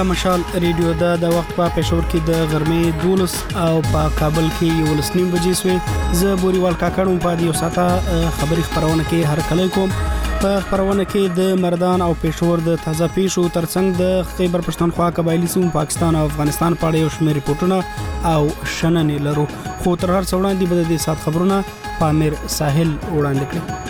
د مشال ریډیو د وخت په پېښور کې د غرمې 12 او په کابل کې 11:30 بجې سوې. زه بوريوال کاکړم په دې ساته خبري خبرونه کې هر کله کوم. په خبرونه کې د مردان او پېښور د تازه پیښو ترڅنګ د خیبر پښتونخوا قبایلی سیمو پاکستان او افغانستان په اړه یو شمېر ریپورتونه او شننې لرو. خو تر هر څه وړاندې به د دې سات خبرونه پامیر ساحل وړاندې کړي.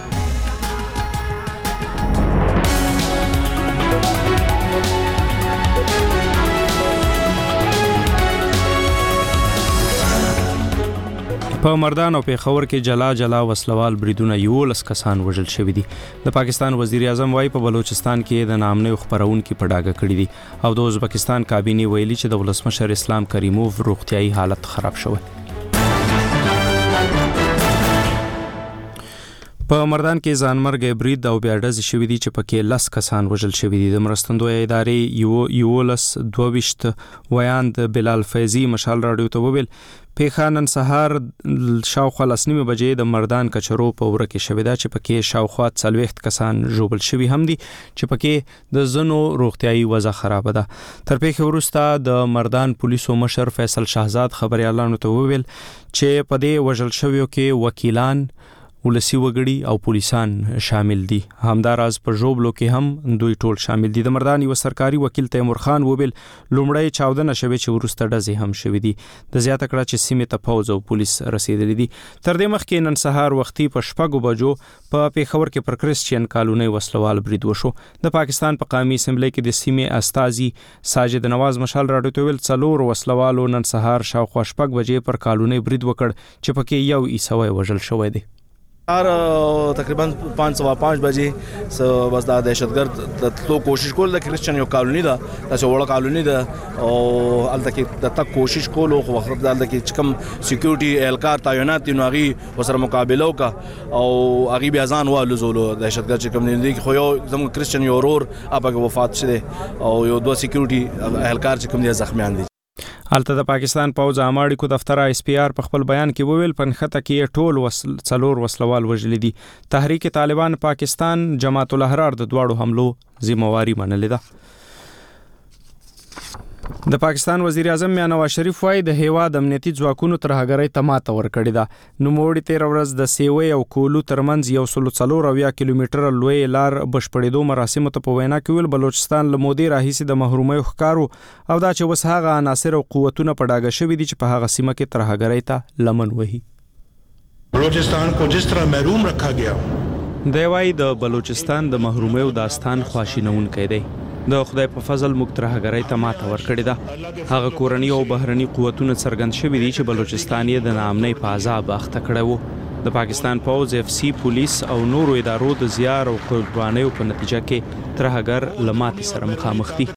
په مردان او پېښور کې جلا وسلوال بریدونه 11 کسان وژل شوي دي. د پاکستان وزیر اعظم وايي په بلوچستان کې د نامنې خبرونکو په ډاګه کړی دي او د ازبکستان کابینه ویلي چې د ولسمشر اسلام کریموف روغتيایي حالت خراب شوی. په مردان کې ځانمرګ برید او بیا ډزې شوې دي چې پکې 10 کسان وژل شوي دي. د مرستندوی ادارې یولس 22 ویاند بلال فیضی مشال رادیو ته وویل پیښانن سهار شاوخوا 9:30 بجې د مردان کچرو په وره کې شوې ده چې پکې شاوخوا 40 کسان ژوبل شوي هم دي چې پکې د زنو روغتيایي وضع خراب ده. تر پیښې وروسته د مردان پولیسو مشر فیصل شاهزاد خبريالانو ته وویل چې په دې وژل شویو کې وکیلان ولسی وګړي او پولیسان شامل دي. همداراز په ژوبلو کې هم دوی ټول شامل دي. د مردان یو سرکاري وکیل تیمور خان وویل لومړی چاودنه شوې چې ورسته ډزې هم شوې دي. د زیاته کړه چې سیمه ته پوز او پولیس رسیدلي دي. تر دې مخکې نن سهار وختي په 6 بجو په پېښور کې پر کرسچین کالونی وسلوال برید وشو. د پاکستان په قومي اسمبلی کې د سیمه استازي ساجد نواز مشال رادیو ته ویل 4 وسلوالو نن سهار شاوخوا 6 بجې پر کالونی برید وکړ چې پکې یو عیسوی وژل شوی دی. تقریبا 5:05 بجې بس دا دهشتګرد تلو کوشش کول د کرسچن یو کالونی ده دا چې وړه کالونی ده او الته کې د تک کوشش کول خو وخت دلته کې کم سکیورټي اهلکار تعینات نو غي وسره مقابله وکا او غي بیا ځان والو زولو دهشتګرد چې کوم دي خو یو زموږ کرسچن یو ورور اپاګه وفات شوه او یو دوه سکیورټي اهلکار چې کوم دي زخمیان دي. الته د پاکستان پوز عاماړي کو دفتر اس پی آر په خپل بیان کې وویل پنخته کې ټول څلور وسلوال وژل دي. تحریک طالبان پاکستان جماعت الاحرار د دواړو حملو ذمہواری منلې ده. د پاکستان وزیر اعظم میاں نواز شریف وايي د هیواد امنیتي ځواکونو ترهګرۍ ته ماته ورکړې ده. نو موړي 13 ورځ د سیوی او کولو ترمنځ 140 کیلومتر لوی لار بشپړېدو مراسم ته په وینا کې ویل بلوچستان له مودې راهیسې د محرومۍ ښکارو او دا چې وس هغه عناصر او قوتونه په ډاګه شوي دي چې په هغه سیمه کې ترهګرۍ ته لمن وهي. بلوچستان کو جس طرح محروم رکھا گیا دی وايي د بلوچستان د محرومۍ او داستان خواشینونکی دی. د خدای په فضل موږ ترهګرۍ ته ماته ورکړې ده. هغه کورنی او بهرني قوتونه څرګند شوي دي چې بلوچستان یې د ناامنۍ په عذاب اخته کړی وو. د پاکستان پوز اف سی پولیس او نورو ادارو د زیار او قربانیو په نتیجه کې ترهګر له ماتې سره مخامخ دي.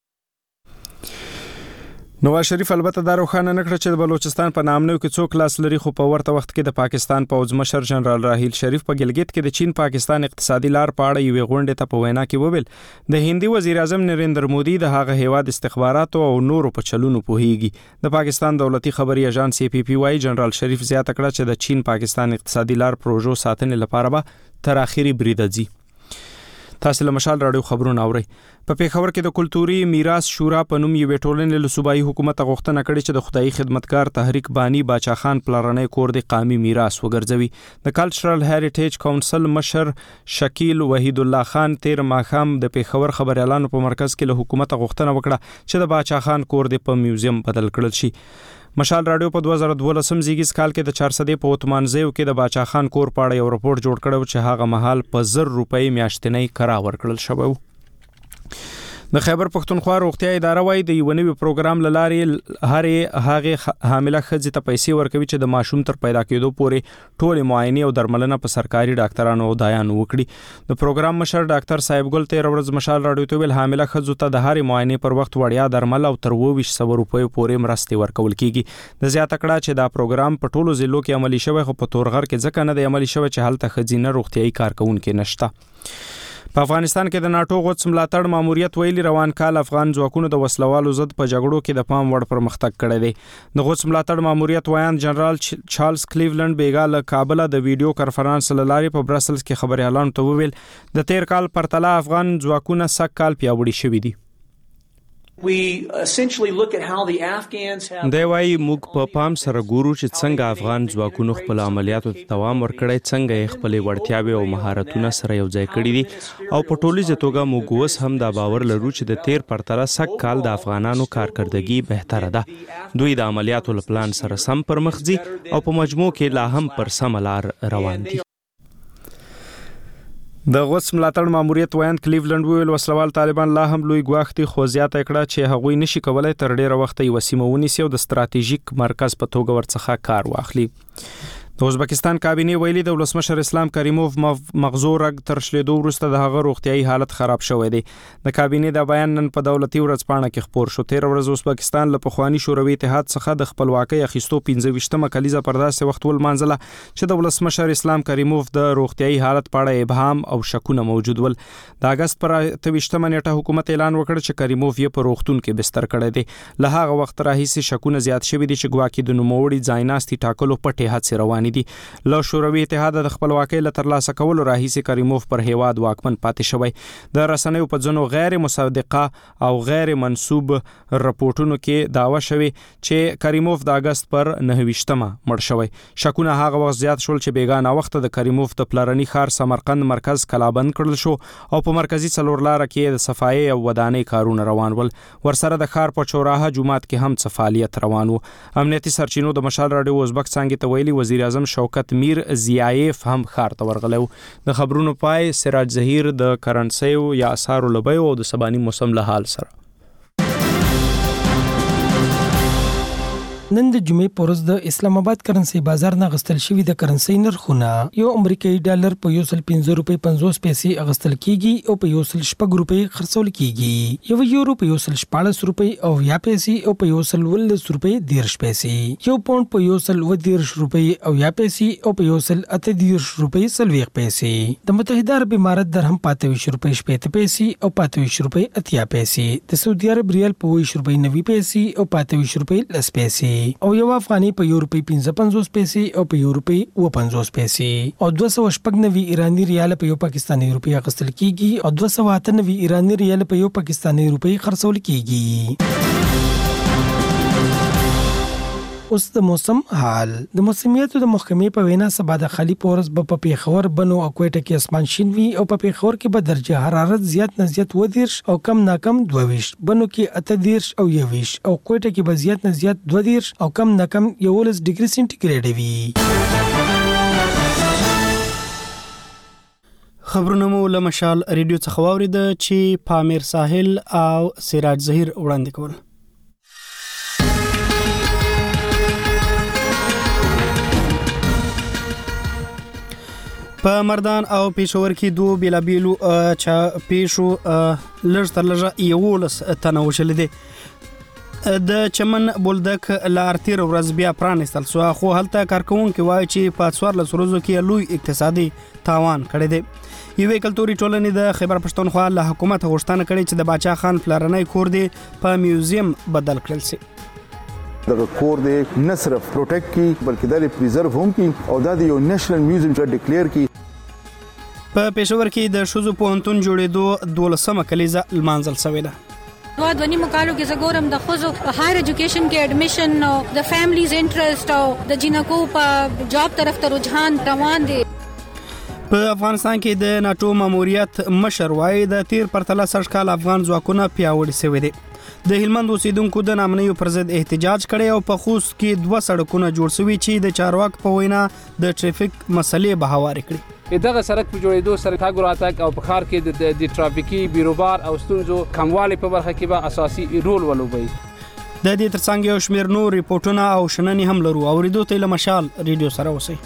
نواز شریف البته دا روښانه نکړه چې د بلوچستان په نامنیو کې څوک لاس لري خو په ورته وخت کې د پاکستان پوز مشر جنرال راحیل شریف په ګلګت کې د چین پاکستان اقتصادي لار په اړه یو غونډه ته په وینا کې وویل د هندي وزیر اعظم نریندر مودي د هغه هیواد استخباراتو او نورو په چلونو پوهیږي. د پاکستان دولتي خبري ایجنسی سی پی پی وايي جنرال شریف زیاته کړه چې د چین پاکستان اقتصادي لار پروژو ساتنې لپاره به تر اخري برید ځي. تاسو له مشال رادیو خبرونه اورئ. په پېښور کې د کلتوري میراث شورا په نوم یو ټولنې له صوبایي حکومت غوښتنه کړې چې د خدای خدمتګار تحریک بانی باچا خان پلارنۍ کور د قومي میراث وګرځوي. د کلچرل هریټیج کونسل مشر شکیل وحید الله خان تیر ماخام د پېښور خبريالانو په مرکز کې له حکومت غوښتنه وکړه چې د باچا خان کور د په میوزیم بدل کړل شي. مشال رادیو په 2012 زیږیز کال کې د 400 په اوتمانزیو کې د باچا خان کور په اړه یو رپورت جوړ کړو چې هغه مهال په 1000 روپۍ میاشتنی کرا ورکړل شوی. د خیبر پښتونخوا روغتیا اداره وايي د یو نوي پروګرام لارې هغه حامله ښځې ته پیسې ورکوي چې د ماشوم تر پیدا کېدو پورې ټول معاینې او درملنه په سرکاري ډاکټرانو او دایانو وکړي. د پروګرام مشر ډاکټر صاحب ګل 13 ورځ مشال رادیو ته ویل حامله ښځو ته د هرې معاینې پر وخت وړیا درمل او تر 2200 روپۍ پورې مرستې ورکول کیږي. د زیاته کړه چې دا پروګرام په ټولو ضلعو کې عملي شوی خو په تورغر کې ځکه نه دی عملي شوی چې هلته ښځینه روغتیایي کارکونکي نشته. په افغانستان کې د ناتو غوڅ ملاتړ ماموریت ویلي روان کال افغان ځواکونو د وسلوالو ضد په جګړو کې د پام وړ پرمختګ کړی دی. د غوڅ ملاتړ ماموریت وایان جنرال چارلز کلیولند بیګا له کابل د ویډیو کانفرنس لارې په برسلز کې خبريالانو ته وویل د تیر کال پرتله افغان ځواکونه سږ کال پیاوړي شوي دي. We essentially look at how the Afghans have دی وايي موږ په پام سره ګورو چې څنګه افغان ځواکونو خپل عملیاتو ته دوام ورکړی، څنګه یې خپل وړتیاوې او مهارتونه سره یو ځای کړي دي او په ټولیزه توګه موږ اوس هم دا باور لرو چې د تیر پرتله سږ کال د افغانانو کارکردګي بهتره ده. دوی د عملیاتو له پلان سره سم پر مخ ځي او په مجموع کې لا هم پر سمه لار روان دي. د غوث ملاتړ ماموریت ویاند کلیولند ویل وسلوال طالبان لا هم لوی ګواښ دي، خو زیاته کړه چې هغوی نشي کولای تر ډیره وخت یې وسیمه ونیسي او د ستراتیژیک مرکز په توګه ورڅخه کار واخلي. د ازبکستان کابینه ویلي د ولسمشر اسلام کریموف مغزو رګ تر شلیدو وروسته د هغه روغتیايي حالت خراب شوی دی. د کابینه د بیان نن په دولتي ورځپاڼه کې خبر شو. 13 ورځ ازبکستان له پخوانی شوروي اتحاد څخه د خپلواکۍ اخیستو 15مه کلیزه پر داسې وخت ولمانځله چې د ولسمشر اسلام کریموف د روغتیايي حالت په اړه ابهام او شکونه موجود ول. د اگست پر 28مه نیټه حکومت اعلان وکړ چې کریموف یې په روغتون کې بستر کړی دی. له هغه وخت راهیسې شکونه زیات شوي دي چې ګواکې د نوموړي ځایناستي ټاکلو پټې هڅې روانې دي. له شوروي اتحاد د خپلواکۍ له ترلاسه کولو راهیسې کریموف پر هیواد واکمن پاتې شوی. د رسنیو په ځینو غیر مصدقه او غیر منسوب رپورټونو کې دعوا شوی چې کریموف د اگست پر 29مه مړ شوی. شکونه هغه وخت زیات شول چې بیګانه وخت د کریموف د پلرني ښار سمرقند مرکز کلابند کړل شو او په مرکزی څلورلاره کې د صفایي او ودانۍ کارونه روان ول. ورسره د ښار په چوراها جومات کې هم څه فعالیت روان و. امنیتي سرچینو د مشال رادیو ازبک څنګه ته ویلي وزیر اعظم شوکت میر زیایف هم ښار ته ورغلو. د خبرونو پای سراج ظهیر د کرنسیو یا اسارو لبیو او د سبانی موسم له حال سره. نن د جمعې په ورځ د اسلام آباد کرنسي بازار نه غستل شوی د کرنسي نرخونه یو امریکایي ډالر په 1.50 روپۍ 50 پیسې اغستل کیږي او په 1.50 روپۍ خرڅول کیږي. یو یورو په 1.14 روپۍ او 10 پیسې او په 1.10 روپۍ 10 پیسې. یو پاوند په 1.10 روپۍ او 10 پیسې او په 1.38 روپۍ 30 پیسې. د متحده عرب امارات درهم 25 روپۍ 80 پیسې او 25 روپۍ 80 پیسې. د سعودي عرب ریال په 20 روپۍ 90 پیسې او 25 روپۍ 10 پیسې. او یو افغاني په یو روپۍ 55 پیسې او په یو روپۍ 50 پیسې. او 290 ایرانی ریال په یو پاکستاني روپۍ اخیستل کیږي او 298 ایرانی ریال په یو پاکستاني روپۍ خرڅول کیږي. اوس د موسم حال. د موسمیاتو د محکمې په وینا سبا د خالی پورس په پیښور بنو او کوټه کې اسمان شین وي او په پیښور کې به درجه حرارت زیات نه زیات 22 او کم نه کم 22، بنو کې 28 او 21 او کوټه کې به زیات نه زیات 22 او کم نه کم 11 ډیګري سنټیګریډ وي. خبرونه مو له مشال ریډیو څخه واورید چې پامیر ساحل او سراج ظهیر وړاندې کول. په مردان او پېښور کې دوه بیلابیلو چا پیښو لږ تر لږه 11 تنه وشل دي. د چمن بولدک لار تیر ورځ بیا پرانستل سو، خو هلته کارکونکو وایي چې په 14 ورځو کې لوی اقتصادي تاوان کړی دی. یوې کلتوري ټولنې د خیبر پښتونخوا له حکومت غوښتنه کړې چې د باچا خان پلرنی کور دی په میوزیم بدل کړل شي. دغه کور دی نه صرف پروټیکټ کی بلکې د پریزرو هم کی او د یو نېشنل میوزیم چې ډیکلیئر کی. په پېښور کې د شوزو پوهنتون جوړېدو 12مه کلیزه لمانځل شوې ده. دوه مقالو کې زګورم د خوځو په هایر ایجوکیشن کې اډمیشن او د فیملیز انټرست او د جنکو په جاب طرف ته رجحان روان دي. په افغانستان کې د ناتو ماموریت مشر وایي د تیر پرتله سږ کال افغان ځواکونه پیاوړي شوي دي. د هلمند اوسیدونکو د نامنیو پر ضد احتجاج کړي او په خوست کې 2 سړکونه جوړ شوي چې د چارواک په وینا د ټریفیک مسلې به هوارې کړي. دغه سړک په جوړېدو سره تګ راتګ او په ښار کې د ټرافیکي بیروبار او ستونزو کموالی په برخه کې به اساسي رول ولوبوي. د دې ترڅنګ یو شمېر نور ریپورټونه او شننې هم لرو. اوریدو ته له مشال ریډیو سره اوسئ.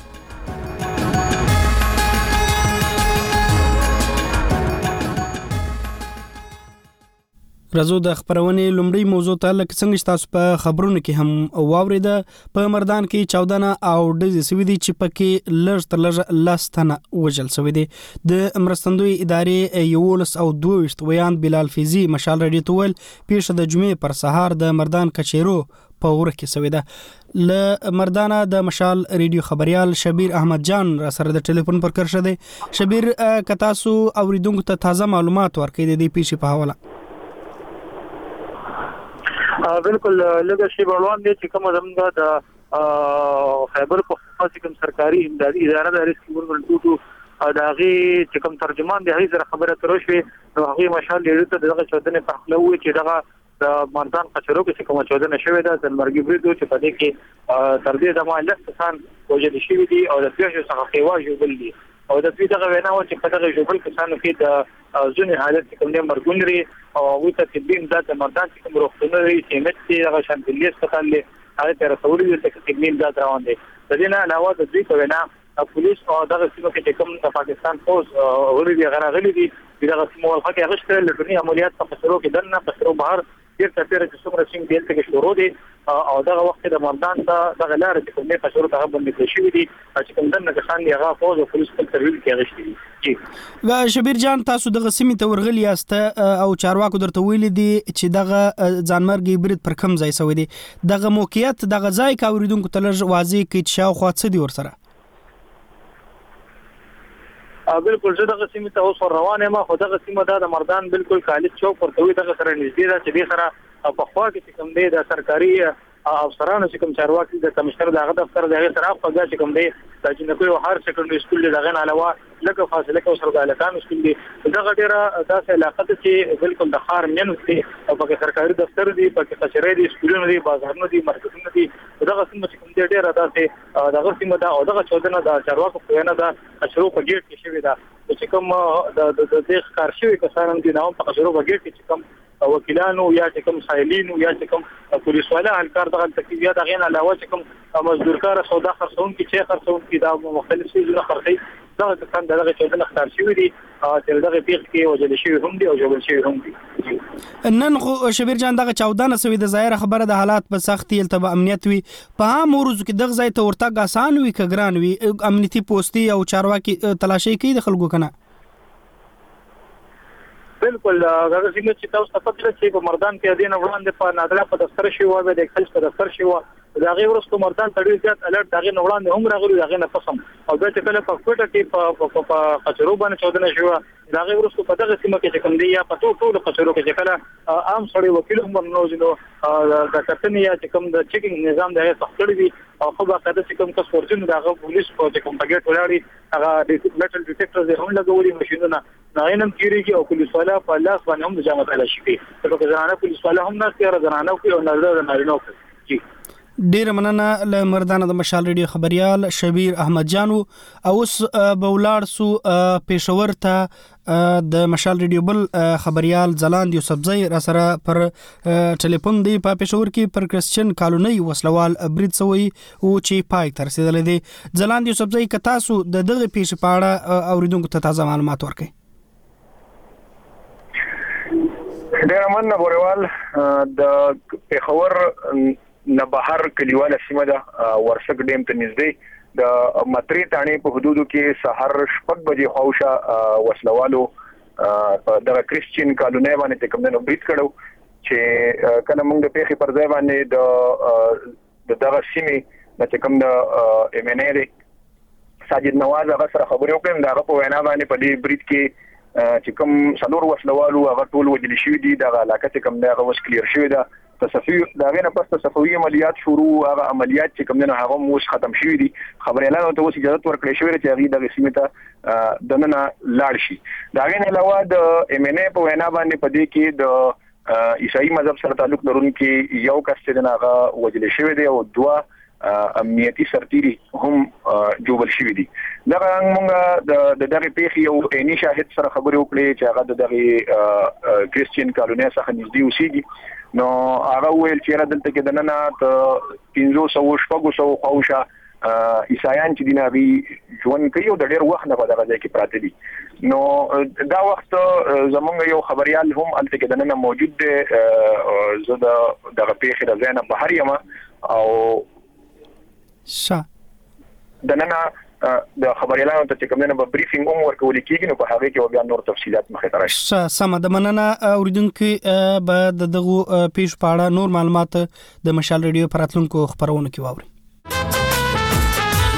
راځو د خبرونې لومړی موضوع ته لکه څنګه چې تاسو په خبرونو کې هم واوریده. په مردان کې 14 او ډزې شوې دي چې پکې لږ تر لږه 10 تنه وژل شوي دي. د مرستندوی ادارې 11 او 22 ویاند بلال فیضي مشال رادیو ته ویل پیښه د جمعې پر سهار د مردان کچېرو په وره کې شوې ده. له مردانه د مشال ریډیو خبريال شبیر احمد جان را سره د ټلیفون پر کرشه دی. شبیر کتاسو اوریدونکو ته تازه معلومات ورکړي د دې پیښې په حواله. بالکل لږه شی بړوان دي چې کوم زموږ د خیبر پختونخوا کوم سرکاري امدادي اداره د ریسک ګورنمنت داغي چې کوم ترجمان دی هغه سره خبره تر شوې نو هغه مشال لري ته دغه چودنه په خپل وی چې دغه د مردان قچرو کې کوم چودنه شوې ده د مرګي بریدو چې په دې کې تر دې د مالک کسان وجد شي دي او د پیښو څخه خیوا جوړل دي او د دې دغه وینا و چې په دغه جوړل کسانو کې د ځینې حالت کوم نه مرګون لري او وته تدبیر د مردان چې کوم روغتونه لري چې مت دغه شانتلیس کتل هغه تر څوري د تکمیل د روان دي د دې نه علاوه د دې په وینا پولیس او دغه سیمه کې کوم د پاکستان فوج ورې غراغلي دي دغه سیمه ولخه کې غشتل لټونی عملیات په قصرو کې دنه قصرو بهر ډیر تفیر چې څومره سیم بیل ته شروع دي او دغه وخت د مردان ته دغه لار چې کومه قصرو ته باندې شوې دي چې کوم دنه کسان دی هغه فوج او پولیس په ترویج کې غشتي دي جی شبیر جان تاسو دغه سیمه ته ورغلی یاست او چارواکو درته ویل دي چې دغه ځانمرګي برید پر کم ځای سوی دي دغه موقعیت دغه ځای کا اوریدونکو ته لږ واضح کړي چې شاوخوا څه دي ورسره بالکل زه دغه سیمه ته اوس روان یم خو دغه سیمه د مردان بالکل کالج چوک ورته وي دغه سره نږدې ده چې دې سره په خوا کې کوم دی د سرکاري افسرانو چې کوم چارواکي د کمشنر دغه دفتر دغه سره په ځای چې کوم دی د جنکو هر سکندري سکول دغه نه علاوه لکه فاصله کې سره د الکان سکول دی دغه ډیره داسې علاقه ته چې بالکل د خار منو کې او په سرکاري دفتر دی په کچري دی سکولونو دی بازارونو دی مرکزونو دی دغه سیمه چې کوم دی ډیره داسې دغه سیمه دا او دغه چودنه د چارواکو په وینا دا شروع په ګیټ کې شوی دا چې کوم د دې کار شوی کسان دي نو په شروع په ګیټ کې کوم وکیلانو یا چې کوم سایلینو یا چې کوم پولیس والا هلکار دغه تکلیفات دغه نه علاوه چې کوم مزدورکار سودا خرڅون کې چې خرڅون کې دا مختلف څه خرڅي دغه څنګه دغه چې اختیار شوی دي چې دغه پیښ کې وجل شوی هم دي او جوړ شوی هم دي نن خو شبیر جان دغه 14 سوي د ظاهر خبره د حالات په سختي التبا امنیت وي په هم ورځ کې دغه ځای ته ورتګ آسان وي کګران وي امنیتي پوسټي او چارواکي تلاشي کوي د خلکو کنه بالکل هغه څنګه چې تاسو ته پته چې په مردان کې دین وړاندې په نادره په دفتر شي و به د کلچ په دفتر شي و دا غي ورستو مردان تړي زیات الرټ دغه وړاندې هم راغلي دغه نه قسم او دا چې کله په کوټه کې په قصرو باندې چودنه شو دا غي ورستو په دغه سیمه کې کوم دی یا په ټول قصرو کې کله عام سړی وکیل هم نوځنو د کتنې یا چې کوم د چیکینګ نظام دغه تخکړی دي او خو به قاعده چې کوم کس ورجن دغه پولیس په کوم پاګټ ولاړی هغه میټل ډیټیکټر هم لګولي ماشينونه ناینم کیږي او پولیس والا په لاس باندې هم د جامه تل شي په ځانه پولیس والا هم نه کېره ځانه او نارینه کوي ډیر مننه له مردان د مشال ریډیو خبريال شبیر احمد جانو او اوس بولار سو پېښور ته د مشال ریډیو بل خبريال زلاند یوسفزئی را سره پر ټلیفون دی په پېښور کې پر کرسچن کالونی وسلوال برید سوی او چې پای تر رسیدل دي زلاند یوسفزئی ک تاسو د دغه پیښ پاړه اوریدونکو ته تازه معلومات ورکړئ ډیر مننه بوروال د پېښور نه بهر کلیواله سیمه ده ورسک ډیم ته نږدې د متری تانې په حدودو کې سحر شپږ بجې خوښه وسلوالو په دغه کرسچین کالونی باندې کوم نه برید کړو چې کله موږ د پیښې پر ځای باندې د دغه سیمې د کوم د امنیری ساجد نواز هغه سره خبرې وکړم دغه په وینا باندې په دې برید کې چې کوم څلور وسلوالو هغه ټول وجل شوی دي دغه علاقه کوم دغه وس کلیر شوی ده تصفیه دا غنه پس تصفیه عملیات شروع هغه عملیات چې کوم نه هغه موس ختم شوی دي خبر اعلان ته اوس اجازه ورکړې شوې چې هغه د سیمه ته دننه لاړ شي دا غنه علاوه د ام ان ای په وینا باندې پدې کې د عیسائی مذهب سره تعلق لرونکي یو کس چې هغه وجل شوی دی او دوا امنیتي سرتيري هم جوړل شوی دي دا موږ د دغه پیښې یو عیني شاهد سره خبرې وکړې چې هغه د دغه کرسچین کالونی څخه نږدې اوسېږي نو هغه ویل چې را دلته کې د نن ته 500 خوښه عیسایان چې دیناري ژوند کوي او د ډېر وخت نه په دغه ځای کې پراته دي نو دا وخت زمونږ یو خبريال هم الته کې د نن موجود دی زه دغه پیښې د ځای نه بهر یم او د نن د خبريالانو ته کوم نه په بریفینګ هم ورکول کیږي نو په هغه کې بیا نور تفصيلات مخې ته راشي سم د مننه اوریدونکو به دغه پیښ پاړه نور معلومات د مشال ریډیو پراتلونکو خبرونه کې واوري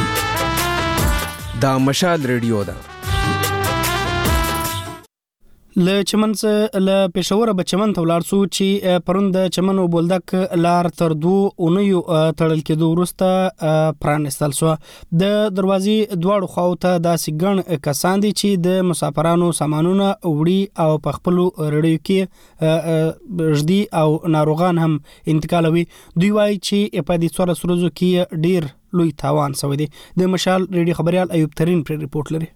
دا مشال ریډیو ده ل چمن څخه ل پېښور به چمن ته ولاړ سو چې پروند چمن او بولدک لار تر 2 اونیو تړل کېدو وروسته پرانستل شو. د دروازې دواړو خواو ته داسې ګڼ کسان دي چې د مسافرانو سامانونه وړي او په خپل رړیو کې ژدي او ناروغان هم انتقالوي. دوی وایي چې په دې څوره سروزو کې ډیر لوی تاوان شوی دی. د مشال ریډیو خبريال ایوب ترين پر ریپورت لري.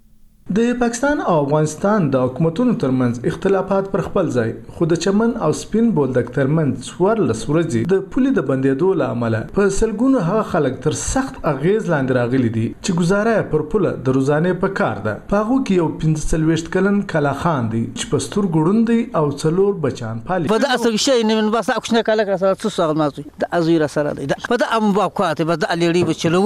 د پاکستان او افغانستان د حکومتونو ترمنځ اختلافات پر خپل ځای، خو د چمن او سپین بولدک ترمنځ 14 ورځې د پولې د بندېدو له امله په سلګونو هغه خلک تر سخت اغیز لاندې راغلي دي چې گزاره پر پوله د روزانه په کار ده. په هغه کې یو 45 کلن کلا خان دی چې پستور ګړوند دی او څلور بچان پالي. په د اصل شي نه من بس اكشنه کلا سره څه سره مازوي د ازویره سره دی. په د ام باقات په د الیری بچلو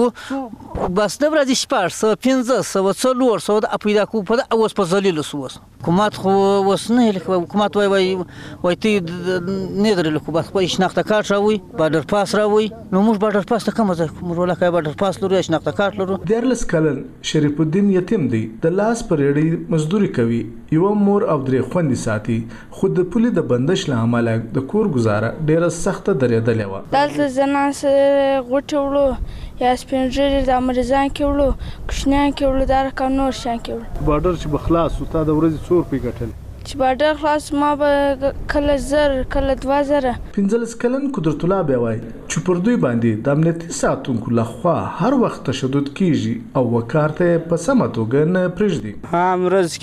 بس د ورځې شپږ سو 15 څلور سو د پیدا کو په اوس په زلیل سوس حکومت خو وسنه حکومت وای تی نه درل کو بس په شناخته کارت راوي بارډر پاس راوي نو موږ بارډر پاس ته کوم ځای موږ ولکه بارډر پاس لرو شناخته کارت لرو. دیرلس کلن شریف الدین یتیم دی، د لاس پر یړی مزدوري کوي، یو مور او درې خوندې ساتي، خو د پولې د بندش له امله د کور گزاره ډیره سخته درېدلې و. دلته زنان سره غوټولو یا سپینجری د امرزان کې ولو کښنان کې ولو دار کانور شان کې ولو. بارډر چې بخلاص او تا د ورځې 100 روپۍ ګټل چې بارډر خلاص ما به کله زر کله 2000. 15 کلن قدرت الله بیا وای چې پر دوی باندې د امنیتي ساتونکو لخوا هر وخت تشدد کیږي او وکارته په سمه توګه نه پرېږدي. امروز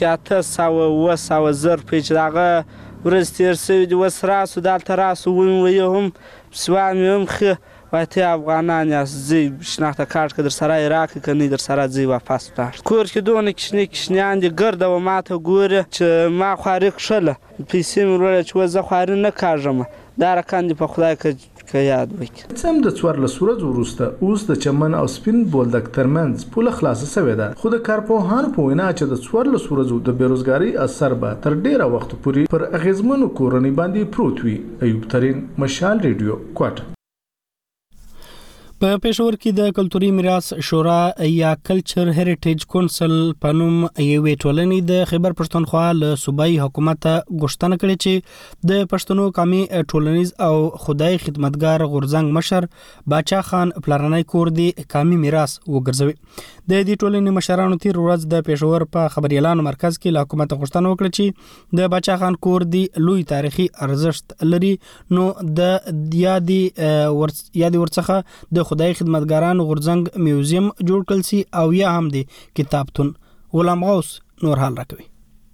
کې 800 زر پیچ دغه ورځ تیر سوي د وسراسو دلته راسو ویم سوام هم خ وایته افغانان زی شناخته کارت که در سره عراق کنی در سره زی واپس بر کور کې دونه کشنیان دی ګرد و ماته ګوره چې ما خارق شله پیسې مروله چې زه خارق نه کاږم دا رکان دی په خدای که یاد وکړي. سم د 14 ورځې وروسته اوس د چمن او سپین بولدک ترمنځ پوله خلاصه شوې ده، خو د کارپوهانو په وینا چې د 14 ورځو د بیروزګاری اثر به تر ډیره وخت پورې پر اغیزمنو کورنۍ باندې پروت وي. ایوب ترين، مشال ریډیو، کوټه. په پېښور کې د کلتوري میراث شورا یا کلچر هریټیج کونسل په نوم یوې ټولنې د خیبر پښتونخوا له صوبایي حکومت غوښتنه کړې چې د پښتنو قومي ټولنیز او خدای خدمتګار غورځنګ مشر باچا خان پلارنۍ کور دی قومي میراث وګرځوي. د دې ټولنې مشرانو تیر ورځ د پېښور په خبري اعلان مرکز کې له حکومت غوښتنه وکړه چې د باچا خان کور دی لوی تاریخي ارزښت لري، نو د یادي ورڅخه د خدای خدمتګاران غورځنګ میوزیم جوړ کړل سي او یا هم دی کتابتون. غلام غوث نور حال راکوي.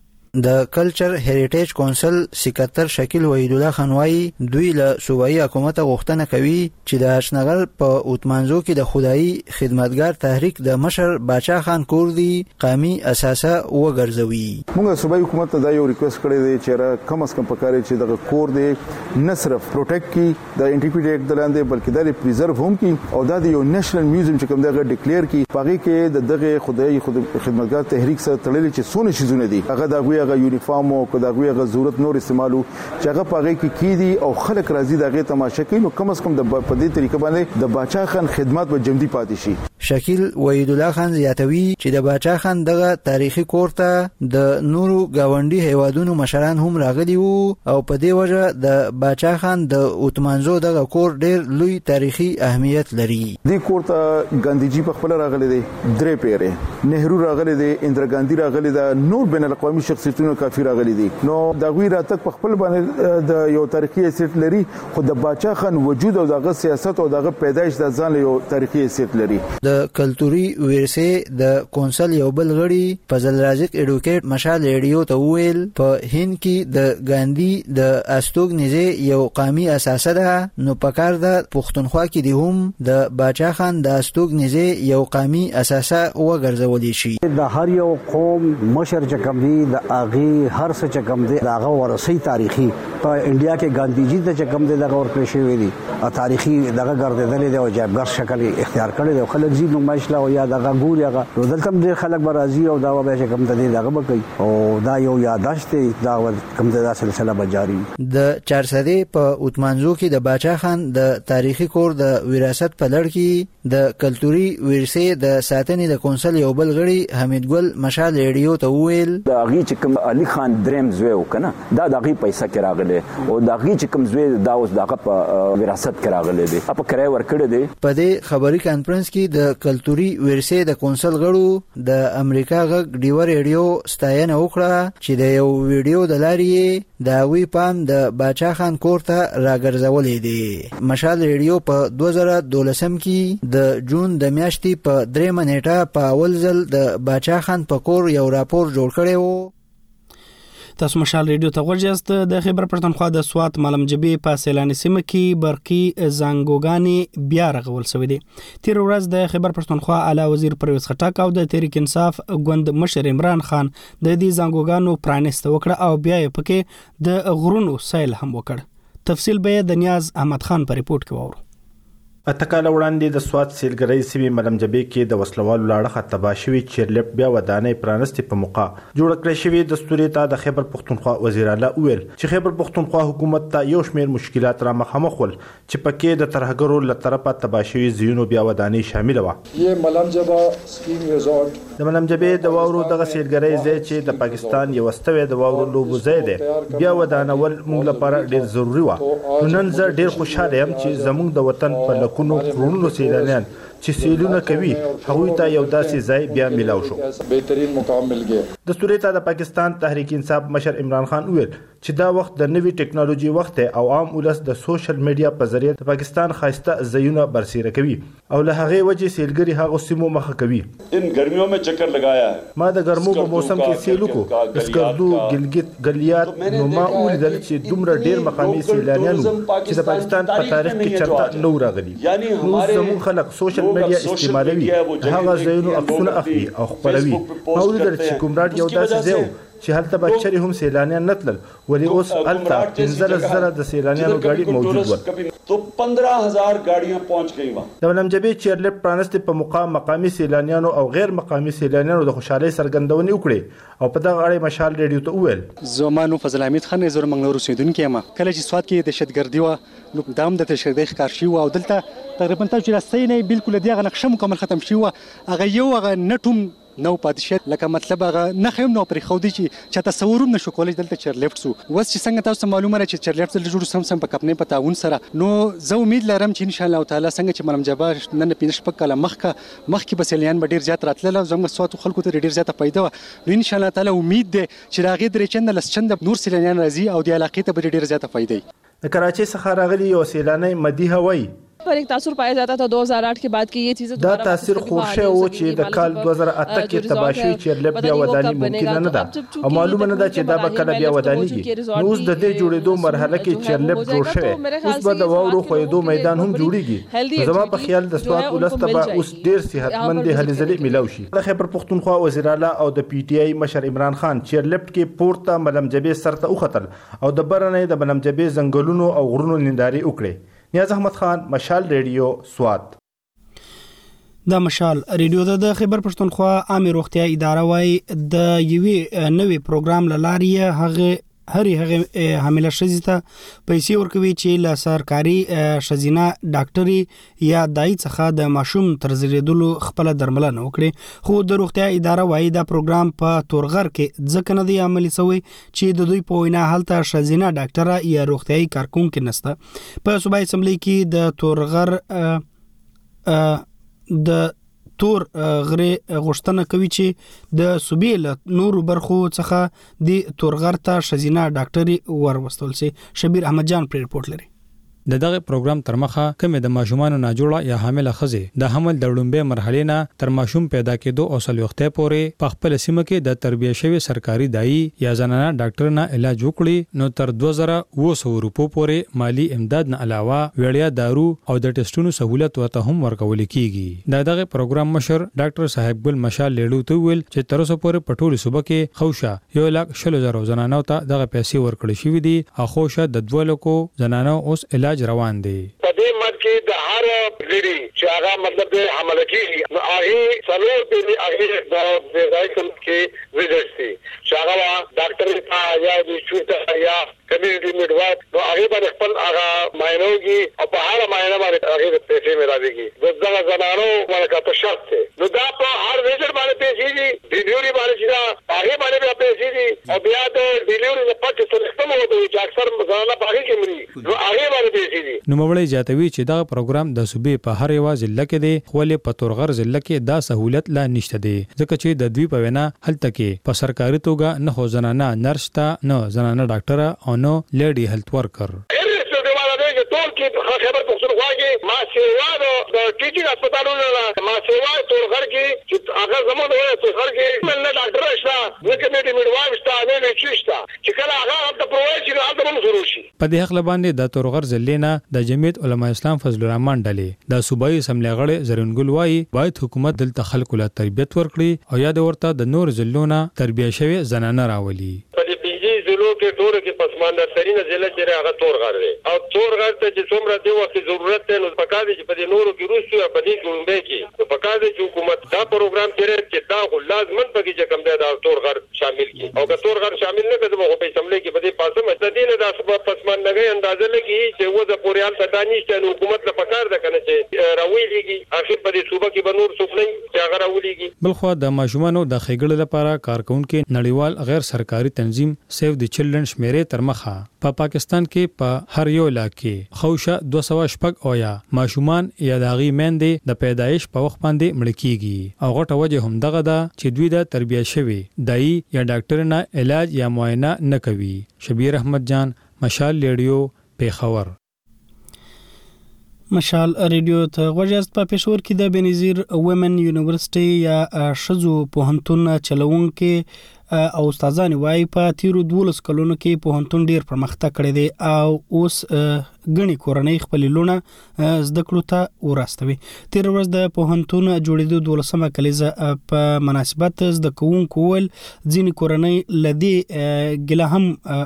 د کلچر هریټیج کونسل سکرټر شکیل وحید الله خان وايي دوی له صوبایي حکومت غوښتنه کوي چې د اشنغل په اوتمانزو کې د خدایي خدمتګار تحریک د مشر باچا خان کور دی قومي اساسه وګرځوي. موږ صوبایي حکومت ته دا یو ریکوست کړی دی چې کم از کم پکاره چې د کور دی نه صرف پروټیکټ کی د انټیپیډ اکټ دلاندې بلکې د پریزرو هم کی او دا د یو نېشنل میوزیم چې کوم دغه ډیکلیئر کی پغې کې دغه خدایي خدمتګار تحریک سره تړلې چې سونه شیزونه دي هغه د هغه یونیفارم او دغه ضرورت نور استعمالو چې هغه پغې کې کیدی او خلک راځي دغه تماشا کوي، نو کم از کم د په دې طریقه باندې د باچا خان خدمات به جمدی پاتې شي. شکیل وحید الله خان زیاتوي چې د باچا خان دغه تاریخي کور ته د نورو گاونډي هیوادونو مشران هم راغلي وو او په دې وجه د باچا خان د اوتمانزو دغه کور ډیر لوی تاریخي اهمیت لري. دې کور ته ګاندھیجي په خپل راغلي دي، درې پیره نهرو راغلي دي، اندرا ګاندھی راغلي ده، نور بین الاقوامي شخصیتونو کافي راغلي دي. نو دا غوی راتک په خپل باندې د یو تاریخي حیثیت لري، خو د باچا خان وجود او دغه سیاست او دغه پیدایش د ځان یو تاریخي حیثیت لري. د کلتوري ورثه د کونسل یو بل غړي فضل رازق اډوکیټ مشال ریډیو ته ویل په هند کې د ګاندھی د استوګنیزه یو قومي اساسه ده، نو پکار د پښتونخوا کې دی هم د باچا خان د استوګنیزه یو قومي اساسه وګرځول شي. د هر یو قوم مشر چې کوم دی د اغي هر څه چې کوم دی دغه ورثي تاریخي په انډیا کې ګاندھی جی ته چې کوم دی دغه ورکړی شوی دی او تاریخي دغه ګرځیدل دی او جایبګر شکل اختیار کړی دی. خلک زی نمایش لا او یا دغه ګور هغه دلته ډیر خلک برازي او دا به چې کوم دی دغه به کوي او دا یو یاداشت دی دا کوم دی دا سلسله به جاری. د 400 په اوتمانزو کې د باچا خان د تاریخي کور د وراثت په لړ کې د کلتوري ورثه د ساتنې د کونسل یو بل غړي حمید ګل مشال ریډیو ته ویل د اغي چې کوم چې علي خان دریم زوی وکنه دا دغه پیسې کې راغله او دغه چې کوم زوی دا اوس دغه په وراثت کې راغله دي په کرای ورکړه دي. په دې خبري کانفرنس کې د کلتوري ورثې د کونسل غړو د امریکا غږ ډیو ریډیو ستاینه وکړه چې د یو ویډیو د لارې د وی پام د باچا خان کور ته راګرځولې دي. مشال ریډیو په 2012 کې د جون د میاشتې په 3 نیټه په اول ځل د باچا خان په کور یو راپور جوړ کړی وو. تاسو مشال ریډیو ته ورجاست. د خیبر پښتونخوا د سوات ملم جبي په سیلاني سیمه کې برقي زنګوګانې بیا رغول شوې دي. تیر ورځ د خیبر پښتونخوا اعلی وزیر پرویز خټک او د تحریک انصاف ګوند مشر عمران خان د دې زنګوګانو پرانیست وکړه او بیا یې پکې د غرونو سیل هم وکړ. تفصیل به د نیاز احمد خان په ریپورت کې وورو. اتکاله وړاندې د سوات سیلګرۍ سیمې ملم جبي کې د وسلوالو لاړه تباه شوی چیرلپ بیا ودانې پرانستې په موقع جوړ کړې شوی دستوري ته د خیبر پښتونخوا وزیر اعلی ویل چې خیبر پښتونخوا حکومت ته یو شمېر مشکلات را مخامخ ول چې پکې د ترهګرو له طرفه تباه شوی زیونو بیا ودانې شامل و. یہ ملم جبا سکیم ریزورټ د ملم جبي د واورو دغه سیلګرۍ ځای چې د پاکستان یو واستوي د واورو لوبو ځای دی بیا ودانول موږ لپاره ډیر ضروری و. نن زه ډیر خوشاله یم چې زموږ د وطن په لکونو قرونو سیلانیان چې سیلونه کوي هغوی ته یو داسې ځای بیا ملاو شو. بهترین مقام مل گیا. دستوري ته د پاکستان تحریک انصاف مشر عمران خان ویل چې دا وخت د نوي ټیکنالوژي وخت دی او عام ولس د سوشل میډیا په ذریعہ د پاکستان خاصه ځایونه برسېره کوي او له هغه وجې سیلګري هغه سیمو مخه کوي. ان ګرمیوں میں چکر لگایا ہے. ما د ګرمو په موسم کې سیلو کو اسکردو ګلګت ګلیات نو ما ولیدل چې دومره ډیر مقامي سیلانیانو چې د پاکستان په تاریخ کې چرته نو راغلي. نو زموږ خلک سوشل میډیا استعمالوي هغه ځایونو عکسونه اخلي او خپروي. ما ولیدل چې کومراډ یو داسې ځای چې هلته بچري هم سیلانیان نتلل ولی اوس هلته 15,000 د سیلانیانو ګاډي موجود ول. تو 15,000 گاڑیاں پہنچ گئی وہاں. د ملم جبي چیرلپ پرانستې په مقام مقامي سیلانیانو او غیر مقامي سیلانیانو د خوشحالۍ څرګندونې وکړې او په دغه اړه مشال ریډیو ته وویل زمانو فضل حمید خان زور منګلور اوسیدونکو یم. کله چې سوات کې دهشتګردي و نو دام د تشدد ښکار شي او دلته تقریبا تاسو چې راستۍ نه بالکل دغه نقشه مکمل ختم شي و هغه یو هغه نټوم نو پاتشت لکه مطلب هغه نه خیم نو پرې خو دي چې تصورم نشو کولای دلته چیرلفټ سو وس چې څنګه تاسو معلومه را چې چیرلفټ د جوړ سم په کپنې په تعاون سره نو زه امید لرم چې ان شاء الله تعالی څنګه چې ملم جبار نن پینش په کله مخکې بسلیان به ډیر زیات راتلل او زموږ سوات خلکو ته ډیر زیات پیدا نو ان شاء الله تعالی امید ده چې راغې درې چند لسچند نور سلیان راځي او د علاقې ته ډیر زیات فائدې. د کراچي څخه راغلي یو سیلانی مدیحه وای पर एक तासुर पाया जाता था 2008 के बाद की ये चीजें دا تاثیر خورشه و چې د کال 2008 کې تباشي چیرلپ بیا ودانی ممکن نه ده او معلومه نه ده چې دا به کله بیا ودانیږي. نو اوس د دې جوړېدو مرحله کې چیرلپ جوړ شوی اوس به د واورو خویدو میدان هم جوړیږي. زما په خیال د سوات ولسته به اوس ډیر صحتمند هلې ځلې ملاو شي. د خیبر پښتونخوا وزیر اعلی او د پی ټی آی مشر عمران خان چیرلپ کې پورته ملم جبي سرته وختل او د برنه د ملم جبي زنګلونو او غرونو لینداري وکړي. نیاز احمد خان مشال ریډیو سوات. د مشال ریډیو د خیبر پښتونخوا عامه روغتیا اداره وای د یوې نوې پروګرام لاري هغه حامله شذې ته پیسې ورکوي چې له سرکاري شذینه ډاکټري یا دای څخه د ماشوم تر زیږیدلو خپل درملنه وکړي. خو د روغتیا اداره وایي دا پروګرام په تورغر کې ځکه نه دی عملي شوی چې د دوی په وینا هلته شذینه ډاکټره یا روغتیايي کارکونکو نشته. په صوبایي اسمبلی کې د تورغر د تور غره غوښتنه کوي چې د صوبې له نورو برخو څخه د تورغر ته شذینه ډاکټري وروستل شي. شبیر احمد جان پر ریپورت لري. د دغه پروګرام تر مخه کومه د ماشومان ناجوړه یا حامله خزه د حمل د وړومبه مرحله نه تر ماشوم پیدا کېدو او سلوخته پورې په خپل سیمه کې د تربیه شوی سرکاري دایي یا زنانه ډاکټر نه علاج وکړي نو تر 2200 روپو پورې مالی امداد نه علاوه وړیا دارو او د ټیسټونو سہولت ورته هم ورکول کیږي. دغه پروګرام مشر ډاکټر صاحب ګل مشال لیډو ته ویل چې تر اوسه پورې پټول صوبه کې خوشا 1,00,000 زنانو ته دغه پیسې ورکړل شوې دي او خوشا د 2,00,000 زنانو اوس علاج روان دي. په دې مد کې د هر لري چې هغه مطلب د حمله کې نو هغه څلور دي هغه د ځای کې ویزټ دي چې هغه ډاکټر ته یا د چوټه یا کمیونټي میډوایف نو هغه باندې خپل هغه ماینوږي او په هر ماینه باندې هغه پیسې ملاويږي. دغه زنانو ورکه په شرط ده نو دا په هر ویزټ باندې پیسې دي ډیلیوري باندې چې دا هغه باندې پیسې دي او نوموړی زیاتوي چې دا پروګرام د صوبې په هر یو ضلع کې دی خو له پتورغر ضلع کې دا سہولت لا نشته دی ځکه چې د دوی په وینا هلته کې په سرکاري توګه نه خو زنانه نرس تا نه زنانه ډاکټر او نه لیډي هیلث ورکر خبر پښتونخوا کې ما سیوا د ټیچینګ هسپتالونو نه ما سیوا تورغر کې چې هغه زموږ د تورغر کې نه ډاکټر شته نه کمیټي میډوایف شته نه ویچ شته چې کله هغه د پروایډ شي هغه هم ضروري شي په دې حق باندې د تورغر ضلع نه د جمعیت علما اسلام فضل الرحمن ډلې د صوبایي اسمبلی غړي زرین ګل وایي باید حکومت دلته خلکو له تربیت ورکړي او یاد ورته د نور ضلعونو تربیه شوی زنانه راولي ضلعو کې ټول کې پسماندارترین ضلع چې هغه تورغر دی او تورغر ته چې څومره دی وخت ضرورت دی نو پکار دی چې په دې نورو کې روسو په دې جوړمبه کې پکار دی چې حکومت دا پروګرام چیرې چې دا خو لازمن پکې چې کم دی دا تورغر شامل کی او که تورغر شامل نه کړي په اسمبلی کې په دې پاسه مستدین دا سبب پسماندګي اندازه لګي چې و د پوریال ته دانیشته حکومت له پکار ده کنه چې راویږي اخر په دې صوبه کې بنور سفلي چې هغه راولېږي بلخو د ماشومانو د خېګړې لپاره کارکونکو نړیوال غیر سرکاري تنظیم سیو د چلډرن شمیرې تر مخه په پاکستان کې په هر یو علاقې خوشه 200 او یا ماشومان یا داغي مېندې د پیدایش په وخت باندې مړ کیږي او غټه وجه هم دغه ده چې دوی د تربیه شوی دای یا ډاکټر نه علاج یا معاینه نه کوي شبیر احمد جان مشال ریډیو پیښور مشال ریډیو ته غوښیاست په پېښور کې د بنظیر وومن یونیورسيټي یا شذو پوهنتون چلوونکو او استادان وایي په تیرو 12 کلونو کې پوهنتون ډیر پرمختګ کړی دی او اوس غني کورنۍ خپل لونه زده کړو ته ورستوي. تیر ورځ د پوهنتون جوړېدو 12مه کلیزه په مناسبت زده کوونکو ول ځینې کورنۍ لدی ګله هم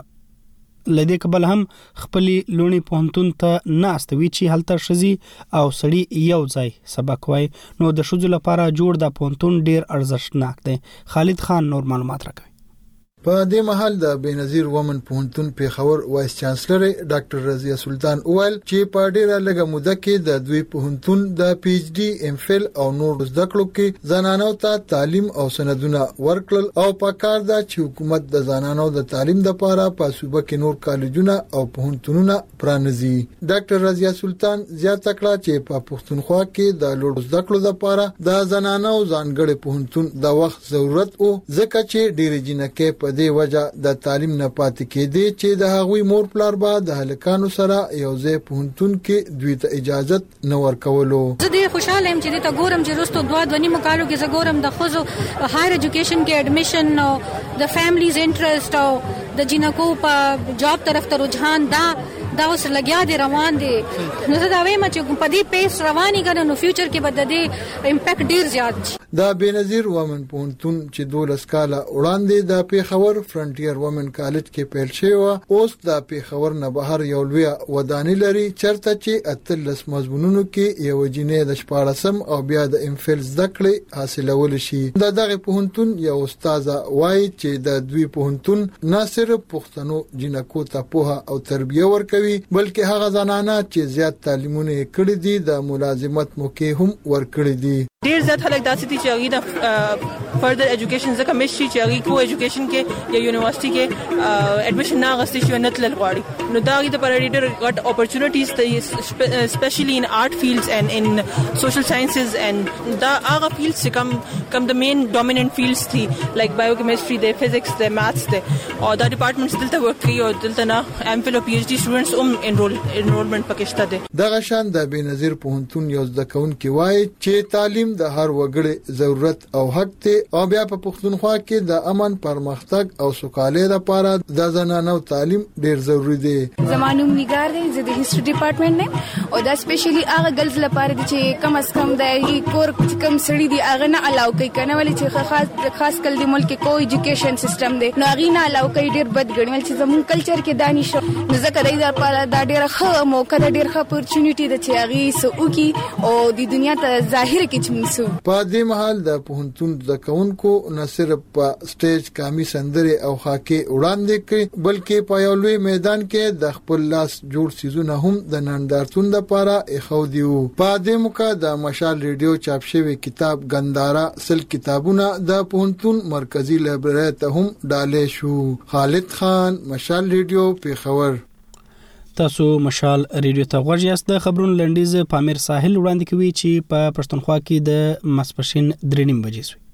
لدې کبل هم خپل لونی پوهنتون ته نه استوي چې هلته شزي او سړی یو ځای سبق وای نو د شذو لپاره جوړ د پوهنتون ډیر ارزښتناک دی. خالد خان نور معلومات راکوي. په دې محل د بنظیر وومن پوهنتون پیښور وایس چانسلر ډاکټر رضیه سلطان اول چې په ډیره لږه موده کې د دوی پوهنتون د پی ایچ ډي ام فل او نور زده کړو کې زنانو ته تعلیم او سندونه ورکړل او په کار دا چې حکومت د زنانو د تعلیم لپاره په صوبه کې نور کالجونه او پوهنتونونه پرانځي. ډاکټر رضیه سلطان زیاته کړه چې په پښتونخوا کې د لوړ زده کړو لپاره د زنانو ځانګړي پوهنتون د وخت ضرورت او ځکه چې ډیره جنکه په دې وجه د تعلیم نه پاتې کېدي چې د هغوی مور پلار به د هلکانو سره یو ځای پوهنتون کې دوی ته اجازه نه ورکولو. زه ډېر خوشاله یم چې ته ګورم چې رستو 2.5 کالو کې زه ګورم د خزو هایر ایجوکیشن کې اډمیشن او د فیملیز انټرست او د جنکو په جاب طرف ته رجحان دا اوس لګیا دی روان دی. نو زه دا وایم چې په دې پیس رواني کنه نو فیوچر کې به د دې امپیکټ ډیر زیات شي. دا بنظیر وومن پوهنتون چې 12 کاله وړاندې د پیښور فرنټیر وومن کالج کې پیل شوی اوس د پیښور نه بهر یو لوی ودانۍ لري چرته چې اتلس مضمونونو کې یو جنې د 14 او بیا د ام فل زده کړې حاصلول شي. دغه پوهنتون یو استاد وایي چې د دوی پوهنتون نه صرف پښتنو جنکو ته پوهه او تربیه ورکوي بلکې هغه زنانه چې زیات تعلیمونه کړي دي د ملازمت موقع هم ورکړي دي. ډیر زیات خلک داسې دي چې هغه د فردر ایجوکیشن ځکه مشي چې هغه کو ایجوکیشن کې یا یونیورسيټي کې اډمیشن نه غوښتي شي نه تل غواړي نو دا د پرډیټر غټ اپورتونټیز ته سپیشلی ان آرټ فیلډز اینڈ ان سوشل ساينسز اینڈ دا هغه فیلډز چې کم د مین ډومیننٹ فیلډز دي لایک بایوکیمستري د فزکس د میثس د او دا ډپارټمنټس دلته ورک کوي او دلته نه ام فل او پی ایچ ډي سټوډنټس انرولمنٹ پکې شته دي. دغه شان د بنظیر پوهنتون یو ځکه کوونکی وایي چې تعلیم د هر وګړي ضرورت او حق دی او بیا په پښتونخوا کې د امن پرمختګ او سوکالۍ لپاره د زنانو تعلیم ډیر ضروری دی. زمانوم نگار دی زه د هیستوري ډپارټمنټ نه او دا سپیشلی هغه ګرلز لپاره چې کم از کم د کور کم سړي دی هغه نه الاو کوي کنه ولې چې خاص کل د ملک کو ایجوکیشن سیستم دی نو هغه نه الاو کوي ډیر بد ګڼل چې زمون کلچر کې دانش نو ځکه د لپاره دا ډیر ښه موقع ده ډیر ښه اپورتونټی ده چې هغه سوکي او د دنیا ته ظاهر کې چمسو. په دې محل د پوهنتون د کونکو نه صرف په سټیج کامی سندره او خاکي وړاندې کړي بلکې په یو لوی میدان کې د خپل لاس جوړ سيزونه هم د نندارتون لپاره اخو دیو. په دې موقع د مشال ریډیو چاپ شوی کتاب ګندارا سل کتابونه د پوهنتون مرکزی لایبرری ته هم ډالې شو. خالد خان مشال ریډیو پیښور. تاسو مشال ریډیو ته غوږ یاست. د خبرونو لنډیز پامیر ساحل وړاندې کوي چې په پښتونخوا کې د ماسپښین 3:30 بجې سوی.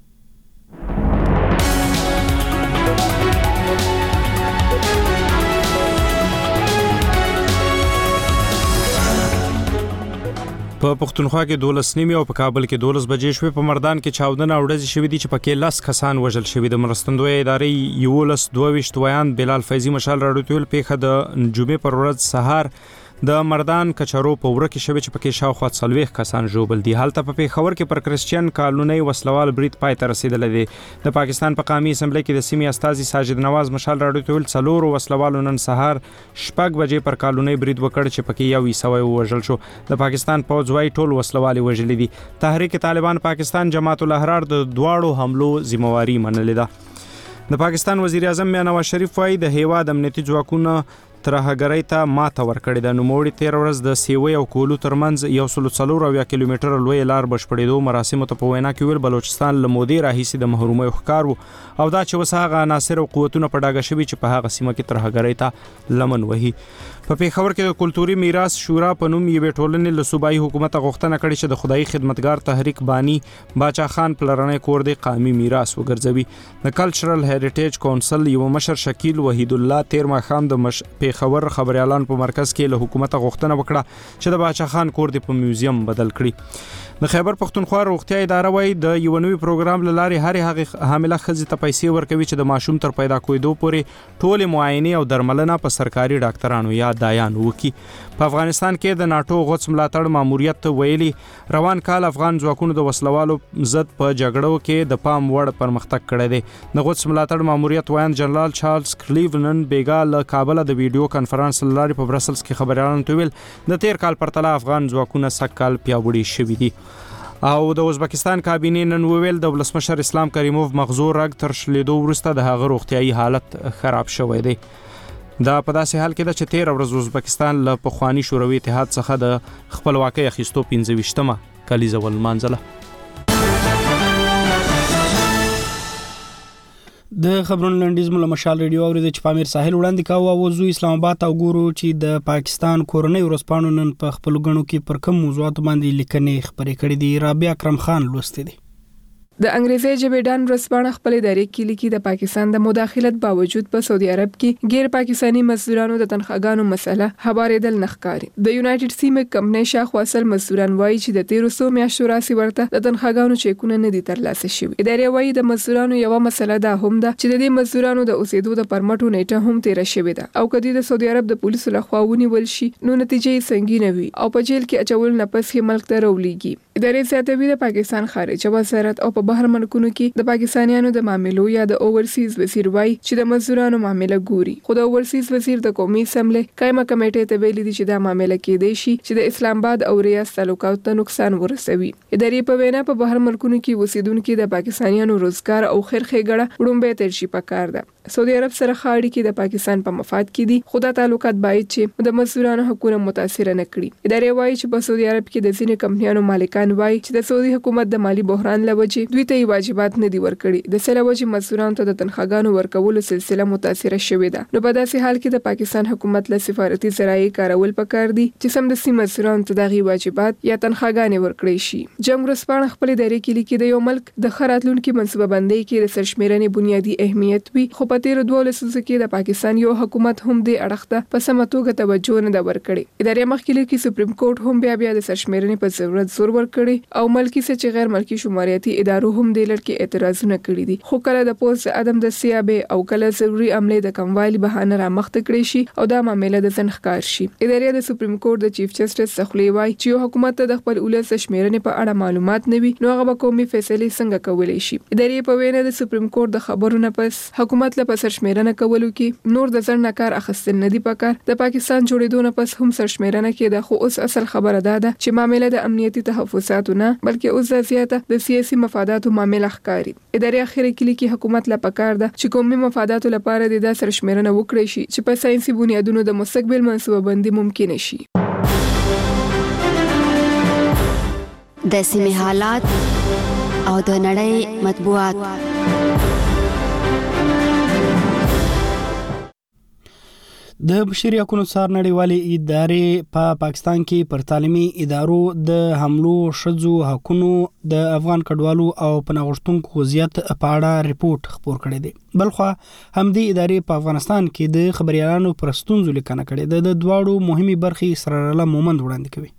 په پښتونخوا کې 12:30 او په کابل کې 12 بجې شوې. په مردان کې چاودنه او ډزې شوې دي چې پکې 10 کسان وژل شوي. د مرستندوی ادارې 22 ویان بلال فیضی مشال راډیو ته پیښه د جمعې پر ورځ سهار د مردان کچرو په ورکه شوی چې پکې شاوخوا 40 کسان ژوبل دي. حالت په پیښور کې پر کرسچین کالونی وسلوال برید پای ته رسیدل دي. د پاکستان په قومي اسمبلی کې د سیمې استازي ساجد نواز مشال راډیو ته 4 وسلوالو نن سهار 6 بجې پر کالونی برید وکړ چې پکې یو عیسوی وژل شو. د پاکستان پوځ وايي ټول وسلوال وژل دي. تحریک طالبان پاکستان جماعت الاحرار د دواړو حملو ذمہواری منلې ده. د پاکستان وزیر اعظم نواز شریف وايي د هیواد امنیتي ځواکونو ترهګرۍ ته ماته ورکړې ده. نوموړي 13 ورځ د سیوی او کولو ترمنځ 140 کیلومتر لوی لار بشپړېدو مراسم ته په وینا کې ویل بلوچستان له مودې راهیسې د محرومۍ ښکار وو او دا چې وسه هغه عناصر او قوتونه په ډاګه شوي چې په هغه سیمه کې ترهګرۍ ته لمن وهي. په پیښور کې د کلتوري میراث شورا په نوم یوې ټولنې له صوبایي حکومت غوښتنه کړې چې د خدای خدمتګار تحریک بانی باچا خان پلرنۍ کور د قومي میراث وګرځوي. د کلچرل هریټیج کونسل یو مشر شکیل وحید الله 13 ماښام د پیښور خبريالان په مرکز کې له حکومت غوښتنه وکړه چې د باچا خان کور د په میوزیم بدل کړي. د خیبر پښتونخوا روغتیا اداره وايي د یو نوې پروګرام لارې هغه حامله ښځې ته پیسې ورکوي چې د ماشوم تر پیدا کېدو پورې ټول معاینې او درملنه په سرکاري ډاکټرانو یا دایان وکي. په افغانستان کې د ناتو غوڅ ملاتړ ماموریت ویلي روان کال افغان ځواکونو د وسلوالو ضد په جګړو کې د پام وړ پرمختګ کړی دی. د غوڅ ملاتړ ماموریت وایي جنرال چارلز کلیونن بیګا له کابل د ویډیو کانفرنس لارې په برسلز کې خبريالانو ته ویل د 13 کال پرتله افغان ځواکونه سکهال پیاوړي شوي دي. او د ازبکستان کابینې نن ویل د ولسمشر اسلام کریموف مغزو رګ تر شلیدو وروسته د هغه روغتیايي حالت خراب شوی دی. دا په داسې حال کې ده چې 13 ورځ ازبکستان له پخوانی شوروي اتحاد څخه د خپلواکۍ اخیستو 15مه کلیزه ولمانځله. د خبرونو لنډیز مله مشال ریډیو اورید چې پامیر ساحل وړاندې کاوه او زو اسلام آباد او ګورو چې د پاکستان کورنۍ ورځپاڼو نن په خپل غنو کې پر کوم موضوعات باندې لیکنې خبرې کړې دي. رابعه اکرم خان لوستې دي. د انګریزي ژبې ډان ورځپاڼه خپل ادارې کې لیکي د پاکستان د مداخلت باوجود په سعودي عرب کې غیر پاکستانی مزدورانو د تنخواګانو مسله خبرېدل نخکاري. د یونایټډ سیمه کمپنۍ شاخوا اصل مزدوران وایي چې د 1300 میاشتو راسي ورته د تنخواګانو چیکونه نه دي ترلاسه شوي. ادارې وایي د مزدورانو یو مسله دا هم ده چې د دې مزدورانو د اوسېدو د پرمټو نیټه هم تیر شوې ده او کدی د سعودي عرب د پولیسو لخوا ونیول شي نو نتیجې سنگینه وي او په جیل کې اچول نه پس یې ملک ته راولېږي. ادارې زیاتوي د پاکستان خارجه وزارت او په بهر ملکونو کې د پاکستانیانو د معاملو یا د اوورسیز وزیر وای چې د مزدورانو معاملې ګوري. خو د اوورسیز وزیر د قومي اسمبلی قائمه کمیټې ته ویلي دي چې دا معاملې کې دی شي چې د اسلام آباد او ریاض تعلقاتو ته نقصان ورسوي. ادارې په وینا په بهر ملکونو کې اوسیدونکو د پاکستانیانو روزګار او خیر ښېګړه وړاندې ترشي پکار ده. سعودي عرب سره خاړي کې د پاکستان په مفاد کې دي خو دا تعلقات باید چې د مزدورانو حقوقونه متاثر نه کړي. ادارې وایي چې په سعودي عرب کې د ځینې کمپنیانو مالکان وایي چې د سعودي حکومت د مالی بحران لوجه دوی ته واجبات نه دي ورکړي. د سره وجه مزدورانو ته د تنخواګانو ورکولو سلسله متاثر شوې ده. نو په داسې حال کې د پاکستان حکومت له سفارتي ذرایع کارول پکار دي چې سمدستي مزدورانو ته دغه واجبات یا تنخواګانې ورکړي شي. جنگ ورځپاڼه خپل ادارې کې لیکي د یو ملک د خراتلونکو منصوبه بندۍ کې د سرشمیرنې بنیادی اهمیت وي خو په تیر 12 لسیزو کې د پاکستان یو حکومت هم د اړخته په سمه توګه توجه نه ورکړي. ادارې مخکې لیکي سپریم کورټ هم بیا د سرشمیرنې په ضرورت زور ورکړي او ملکی څخه چې غیر ملکی شماریاتي ادارو هم د لړ کې اعتراضونه کړي دي. خو کله د پوز عدم د سیابه او کله ضروري عملې د کموالي بهانه را مخته کړي شي او دا معاملې د ځنخکار شي. ادارې د سپریم کورټ د چیف جسټس څخه وایي چې یو حکومت ته د خپل ولس شمیرنې په اړه معلومات نه وي نو هغه به قومي فیصله څنګه کولای شي. ادارې په وینا د سپریم کورټ د خبرونو پس حکومت له پس شمیرنه کولو کې نور د ځنه کار اخیستل نه دی پکار. د پاکستان جوړېدو نه پس هم سرشمیرنه کې د خو اوس اصل خبره ده چې معاملې د امنیتي تحفظاتو نه بلکې اوس زیاته د سیاسي مفاداتو معاملې ښکاري. ادارې اخیری کې لیکي حکومت لا پکار ده چې قومي مفاداتو لپاره د سرشمیرنه وکړي شي چې په ساينسي بنیادونو د مستقبل منصوبه بندي ممکن شي. د سیمې حالات او د نړۍ مطبوعات. د بشري حقوقو څار نړیوالې ادارې په پاکستان کې پر تعلیمي ادارو د حملو شذو حقوقو د افغان کډوالو او پناهغوښتونکو وضعیت په اړه ریپورت خپور کړی دی. بلخو همدې ادارې په افغانستان کې د خبريالانو پر ستونزو لیکنه کړې ده. د دواړو مهمي برخې اسرار الله مومند وړاندې کوي.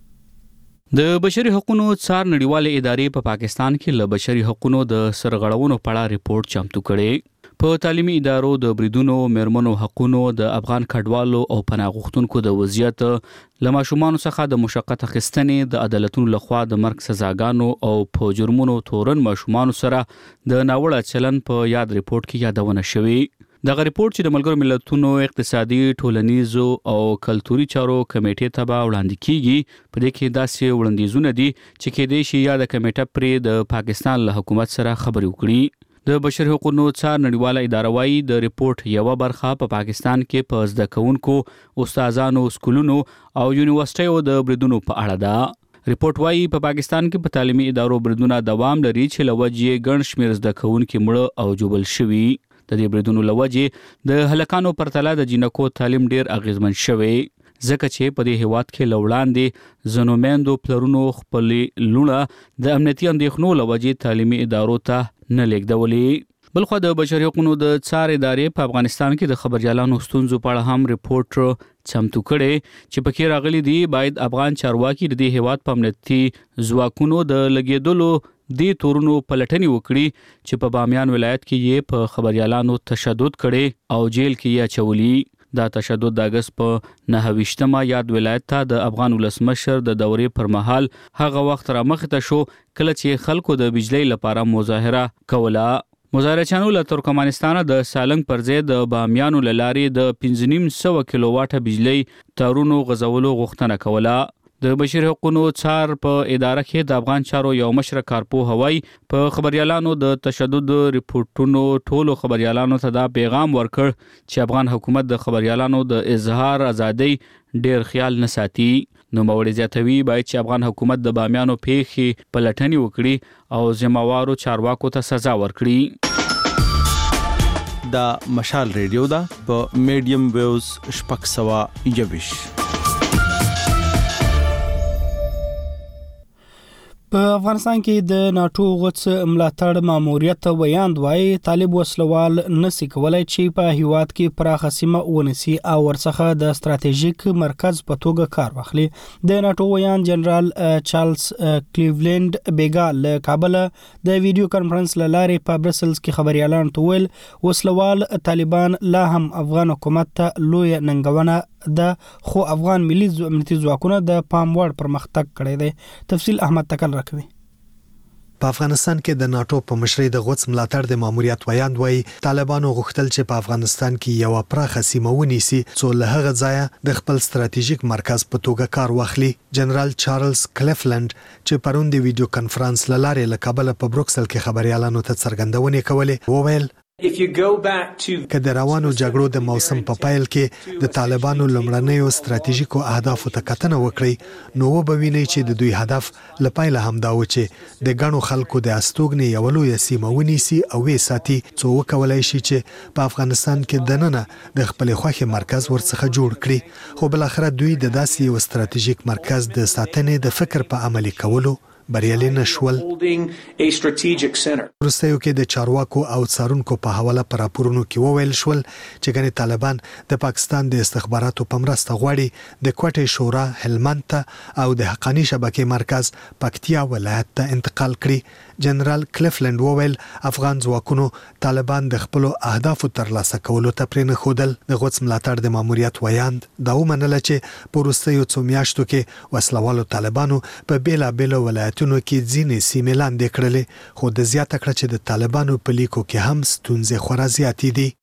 د بشري حقوقو څار نړیوالې ادارې په پاکستان کې له بشري حقوقو د سرغړونو په اړه ریپورت چمتو کړي. په تعلیمي ادارو د بریدونو، میرمنو حقوقو، د افغان کډوالو او پناهغوښتونکو د وضعیت، له ماشومانو څخه د مشقت اخیستنې، د عدالتونو لخوا د مرګ سزاګانو او په جرمونو تورن ماشومانو سره د ناوړه چلن په یاد ریپورت کې یادونه شوې. دغه ریپورت چې د ملګرو ملتونو اقتصادي، ټولنیزو او کلتوري چارو کمیټې ته به وړاندې کیږي. په دې کې داسې وړاندیزونه دي چې کېدای شي یا د کمیټه پرې د پاکستان له حکومت سره خبرې وکړي. د بشري حقوقو څار نړیواله اداره وايي د ریپورت یو برخه په پاکستان کې په زده کوونکو، استادانو، سکولونو او یونیورسيټیو د بریدونو په اړه ده. ریپورت وايي په پاکستان کې په تعلیمي ادارو بریدونه دوام لري چې لوجې ګڼ شمېر زده کوونکو مړه او جوبل شوي. د دې بریدونو لوجې د هلکانو پرتله د جنکو تعلیم ډیر اغیزمن شوی، ځکه چې په دې هیواد کې لوړاندې زنو میندو پلرونو خپل لونه د امنیتي اندېښنو لوجې تعلیمي ادارو ته نه لیږدولې. بلخو د بشري حقوقو د څار ادارې په افغانستان کې د خبريالانو ستونزو په اړه هم ریپورت چمتو کړي چې پکې راغلي دي باید افغان چارواکي د هیواد په امنیتي ځواکونو د لګیدلو د تورونو پلټنې وکړي چې په بامیان ولایت کې یې په خبريالانو تشدد کړي او جیل کې یې چولي. دا تشدد د اگست په 9 یاد ولایت ته د افغان ولسمشر د دورې پر مهال هغه وخت را مخته شو کله چې خلکو د بجلی لپاره مظاهره کوله. مظاهرچیانو له ترکمنستان د سالنګ پر ځای د بامیانو لارې د 1500 کیلو واټه بجلی تارونو غځولو غوښتنه کوله. د بشري حقوقو څار په اداره کې د افغان چارو یو مشر کارپو هوای په خبريالانو د تشدد ریپورتونو ټولو خبريالانو ته دا پیغام ورکړ چې افغان حکومت د خبريالانو د اظهار ازادي ډیر خیال نه ساتي. نو موري زیاتوي باید چې افغان حکومت د بامیانو پیښې پلټنې وکړي او ذمہوارو چارواکو ته سزا ورکړي. دا مشال ریډیو دا په میډیم ویوز 621. په افغانستان کې د ناتو غوڅ ملاتړ ماموریت ویاند وایي طالب وسلوال نسی کولای چې په هیواد کې پراخه سیمه ونیسي او ورڅخه د ستراتیژیک مرکز په توګه کار واخلي. د ناتو ویاند جنرال چارلز کلیولند بیګا له کابل د ویډیو کانفرنس لارې په برسلز کې خبريالان ته ویل وسلوال طالبان لا هم افغان حکومت ته لوی ننګونه ده، خو افغان ملي امنیتي ځواکونه د پام وړ پرمختګ کړی دی. تفصیل احمد تکل راکوي. په افغانستان کې د ناتو په مشرۍ د غوڅ ملاتړ د ماموریت ویاند وایي طالبانو غوښتل چې په افغانستان کې یو پراخه سیمه ونیسي څو له هغه ځایه د خپل ستراتیژیک مرکز په توګه کار واخلي. جنرال چارلز کلیفلند چې پرون د ویډیو کانفرنس لاره له کابل په بروکسل کې خبريالانو ته څرګندونې کولې وویل که د روانو جګړو د موسم په پایل کې د طالبانو لمړنیو ستراتیژیکو اهدافو ته کتنه وکړي نو وبوینئ چې د دوی هدف لپاره هم دا و چې د غنو خلکو د استوګنې یو لوی سیمه ونیسي او وساتي څو وکولای شي چې په افغانستان کې دننه د خپل خوخي مرکز ورڅخه جوړ کړي. خو بل اخر دوی د داسې یو ستراتیژیک مرکز د ساتنې د فکر په عملي کولو بریالي نشول. وروستیو کې د چارواکو او څارونکو په حواله پر راپورونو کې وویل شول چې ګنې طالبان د پاکستان د استخباراتو په مرسته غواړي د کوټې شورا هلمند ته او د حقانی شبکې مرکز پکتیا ولایت ته انتقال کړي. جنرال کلیفلند وویل افغان ځواکونو طالبان د خپل اهدافو ترلاسه کولو ته پرې نه خودل. د غوڅ ملاتړ د ماموریت ویاند دا ومنله چې په وروستیو څو میاشتو کې وسلوالو طالبانو په بیلابیلو ولایتونو کې ځینې سیمې لاندې کړلې، خو د زیاته کړه چې د طالبانو په لیکو کې هم ستونزې خورا زیاتې دي.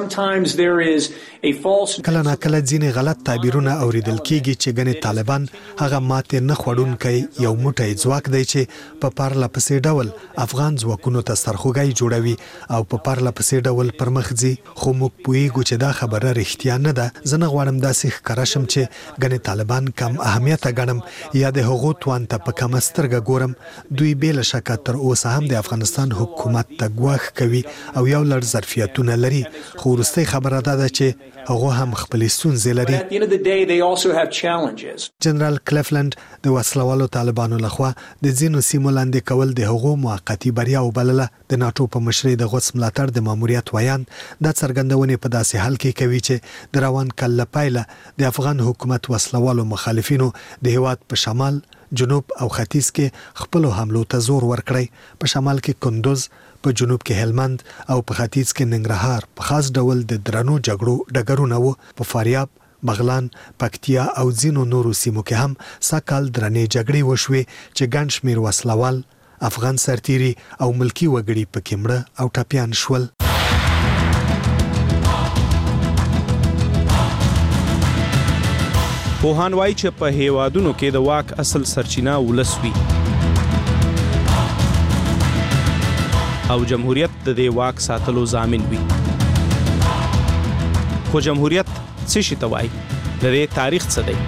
کله ناکله ځینې غلط تعبیرونه اوریدل کیږي چې ګنې طالبان هغه ماته نه خوړونکی یو موټی ځواک دی چې په پارله پسې ډول افغان ځواکونو ته سرخوږی جوړوي او په پارله پسې ډول پرمخ ځي. خو موږ پوهیږو چې دا خبره رښتیا نه ده. زه نه غواړم داسې ښکاره شم چې ګنې طالبان کم اهمیته ګڼم یا د هغو توان ته په کمه سترګه ګورم. دوی بې له شکه تر اوسه هم د افغانستان حکومت ته ګواښ کوي او یو لړ ظرفیتونه لري خو وروستۍ خبره ده چې هغه هم خپل ستونزې لري. جنرال کلیفلند د وسلوالو طالبانو لخوا د ځینو سیمو لاندې کول د هغو موقتی بریا وبلله. د ناتو په مشرۍ د غوڅ ملاتړ د ماموریت ویان د څرګندونې په داسې حال کې کوي چې د روان کال پایله د افغان حکومت وسلوالو مخالفینو د هیواد په شمال، جنوب او ختیځ کې خپل حملو ته زور ورکړی. په شمال کې کندوز، په جنوب کې هلمند او په ختیځ کې ننګرهار په خاص ډول د درنو جګړو ډګرونه وو. په فاریاب، بغلان، پکتیا او ځینو نورو سیمو کې هم سکهال درنې جګړې وشوې چې ګڼ شمېر وسلوال، افغان سرتیري او ملکی وګړي پکې مړه او ټپیان شول. پوهان وایي چې په هیوادونو کې د واک اصل سرچینه ولس وي او جمهوریت د دې واک ساتلو ضامن وي. خو جمهوریت څه شي ته وایي؟ د دې تاریخ څه دی؟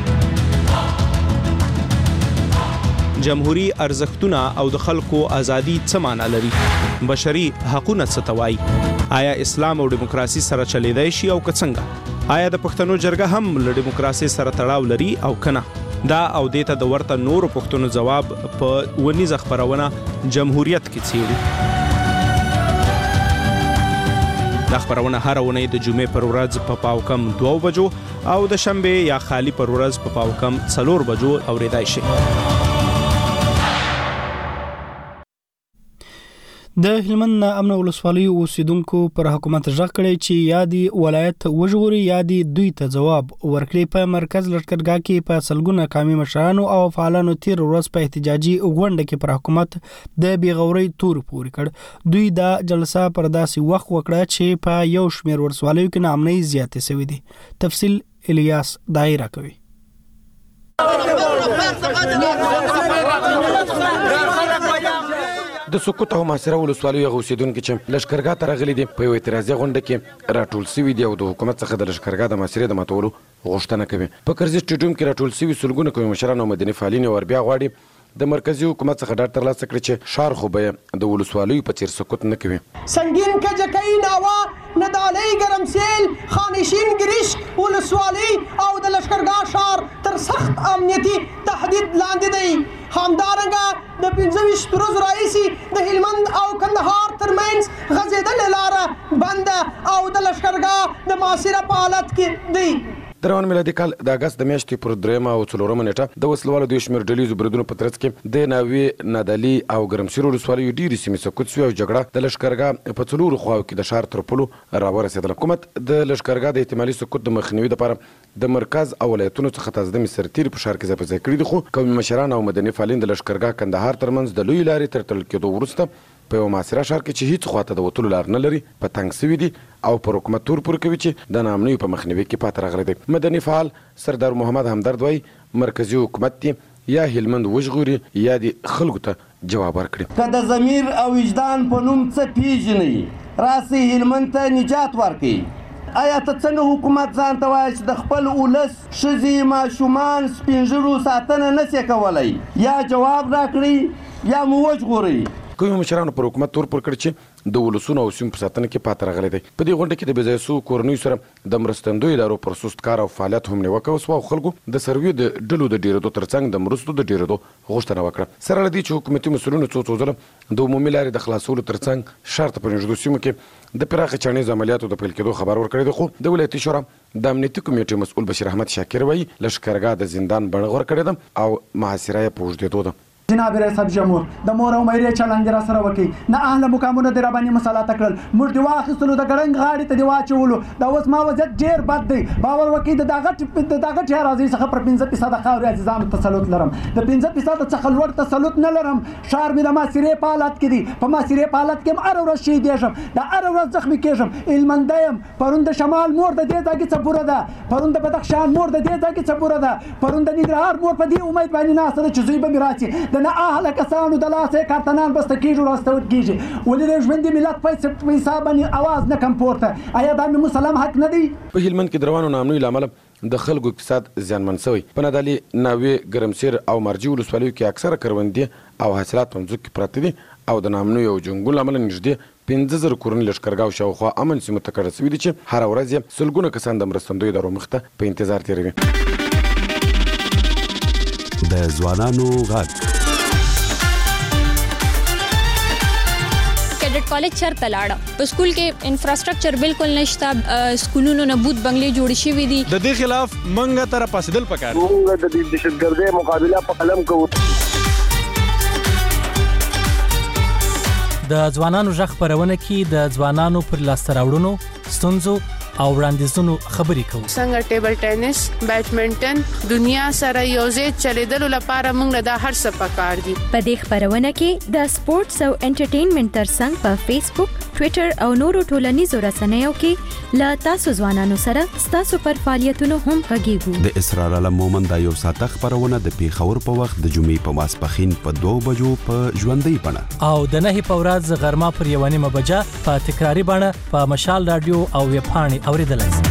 جمهوری ارزښتونه او د خلکو ازادي څه معنی لري؟ بشري حقوقونه څه ته وایي؟ آیا اسلام او دیموکراسي سره چلیدای شي او که څنګه؟ آیا د پښتنو جرګه هم له دیموکراسي سره تړاو لري او کنه؟ دا او دیته د ورته نورو پښتنو جواب په ونیزه خبرونه جمهوریت کې څیړي. دا خبرونه هر ونې د جمعې پر ورځ په پاوکم 2 بجو او د شنبه یا خالی پر ورځ په پاوکم 4 بجو اوریدای شي. د هلمند امن ولسوالۍ اوسیدونکو پر حکومت ژغ کړی چې یادي ولایت وژغوري یادي دوی ته جواب ورکړي. په مرکز لښکرګاه کې په سلګونه قومي مشرانو او فعالانو تیر ورځ په احتجاجي غونډه کې پر حکومت د بیغوري تور پورې کړ. دوی دا جلسه پر داسې وخت وکړه چې په یو شمېر ولسوالیو کې نامنۍ زیاتې شوې دي. تفصیل الیاس دایره کوي. د سقوط او محاصره ولسوالیو اوسیدونکو چې لښکرګاه ته راغلي دي په یو اعتراضي غونډه کې راټول شوي دي او د حکومت څخه د لښکرګاه د محاصرې د ماتولو غوښتنه کوي. په کرزي سټیډیوم کې راټول شوي سلګونه قومي مشران او مدني فعالین وربیا غواړي د مرکزی حکومت څخه ډاډ ترلاسه کړي چې ښار خو به د ولسوالیو په څیر سقوط نه کوي. سنگین کجکی ناوا ندالۍ ګرمسیل خانشین ګریش ولسوالۍ او د لښکرګاه ښار تر سخت امنیتي تهدید لاندې دی. همدارنګه د 25 ورځو راهیسې د هلمند او کندهار ترمنځ غځېدلې لاره بنده او د لښکرګاه د محاصره په حالت کې دی. د روان میلادي کال د اګست د میاشتې پر 3 او 4 نیټه د وسلوالو د شمېر ډلیزو بریدونو په ترڅ کې د ناوې، نادعلي او ګرمسیر ولسوالیو ډېرې سیمې سقوط شوې او جګړه د لښکرګاه په څلورو خواو کې د ښار تر پولو راورسېدله. حکومت د لښکرګاه د احتمالي سقوط د مخنیوي لپاره د مرکز او ولایتونو څخه تازه سرتیري په ښار کې ځای په ځای کړي دي. خو قومي مشران او مدني فعالین د لښکرګاه کندهار ترمنځ د لویې لارې تر تړل کېدو وروسته په یو محاصره ښار کې چې هیڅ خواته د وتلو لار نه لري په تنګ سوي دي او پر حکومت تور پورې کوي چې د ناامنیو په مخنیوي کې پاتې راغلی دی. مدني فعال سردار محمد همدرد وایي مرکزي حکومت دی یا هلمند وژغوري یا د خلکو ته جواب ورکړي. که د ضمیر او وجدان په نوم څه پیژنئ راسئ هلمند ته نجات ورکړئ. آیا ته څنګه حکومت ځان ته وایي چې د خپل ولس ښځې ماشومان سپین ږیرو ساتنه نشي کولی؟ یا جواب راکړئ یا مو وژغورئ. قومي مشرانو پر حکومت تور پر کړ چې د ولسونو او سیمو په ساتنه کې پاتې راغلی دی. په دې غونډه کې د بې ځایه شوو کورنیو سره د مرستندویو ادارو پر سست کار او فعالیت هم نیوکه وسوه او خلکو د سرویو د ډلو د ډېرېدو ترڅنګ د مرستو د ډېرېدو غوښتنه وکړه. سره له دې چې حکومتي مسؤلینو څو ځله د عمومي لارې د خلاصولو ترڅنګ ښار ته په نږدې سیمو کې د پراخه چاڼیزو عملیاتو د پیل کېدو خبر ورکړی دی. خو د ولایتي شورا د امنیتي کمیټې مسؤل بشیر احمد شاکر وایي لښکرګاه د زندان بڼه غوره کړې ده او محاصره یې په اوږدېدو ده. جناب رئیس جمهور د مور او مېرې چلند را سره وکي نه اهله مقامونه د رباني مسالات کړل موږ دی واخستلو د ګړنګ غاړي ته دی واچولو دا اوس ما وضعیت ډیر بد دی. باور وکي د دغه راځي څخه پر 15% خاورې عزیزانو تسلط لرم د 15% څخه لوړ تسلط نه لرم. ښار مې د محاصرې په حالت کې دی. په محاصرې په حالت کې هم هر ورځ شهیدېږم د هر ورځ زخمي کېږم. هلمندی یم. پرون د شمال مور د دې ځای کې څپوره ده. پرون د بدخشان مور د دې ځای کې څپوره ده. پرون د ننګرهار مور په دې امید باندې ناسته ده چې زوی به مې راشي. د نه اهله کسانو د لاسه کارتنان بسته کېږي راستول کېږي. ولې د ژوندي ملت په حساب باندې اواز نه کم پورته؟ آیا دا مې مسلم حق نه دی؟ په هلمند کې د روانو ناامنیو له امله د خلکو اقتصاد زیانمن شوی. په نادعلي، ناوې، ګرمسیر او مرجې ولسوالیو کې اکثره کروندې او حاصلات په مځکو کې پراته دي او د ناامنیو او جنګونو له امله نږدې 15,000 کورنۍ لشکرګاه شاوخوا امن سیمو ته کډه شوي دي چې هر ورځ یې سلګونه کسان د مرستندوی ادارو مخ ته په انتظار تیروي. د ځوانانو غږ کیډټ کالج چرته لاړه په سکول کې انفراستراکچر بالکل نشته سکولونو نه بوت بنگلې جوړ شوي دي د دې خلاف منګه تر پاسدل پکار موږ د دهشتګردۍ مقابله په قلم کوو. د ځوانانو ژغ خپرونه کې د ځوانانو پر لاسته راوړنو ستونزو او وړاندیزونو خبرې کوو. څنګه ټیبل ټینس بیډمنټن دنیا سره یوځای چلیدلو لپاره موږ له هر څه پکار دي. په دې خبرونه کې د سپورتس او انټرټینمنټ ترڅنګ په فیسبوک ټوئیټر او نورو ټولنیزو رسنیو کې لا تاسو ځوانانو سره تاسو پر فعالیتونو هم غږیږو. د اسرار علم مومن د یو ساعت خبرونه د پیښور په وخت د جمعې په ماسپخین په 2 بجو په ژوندۍ بڼه او د 9 په ورځ غرمه پر 1 بجه په تکراری بڼه په مشال رادیو او ویب پاڼې اوریدلای شئ.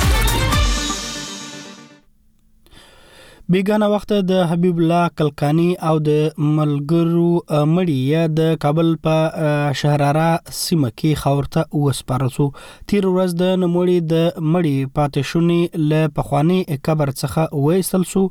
بیگانه وخت د حبیب الله کلکانی او د ملګرو مړی یا د کابل په شهرارا سیمه کې خاورته وسپارسو. تیر ورځ د نموړي د مړی پاتې له پخوانی قبر څخه وېستل سو.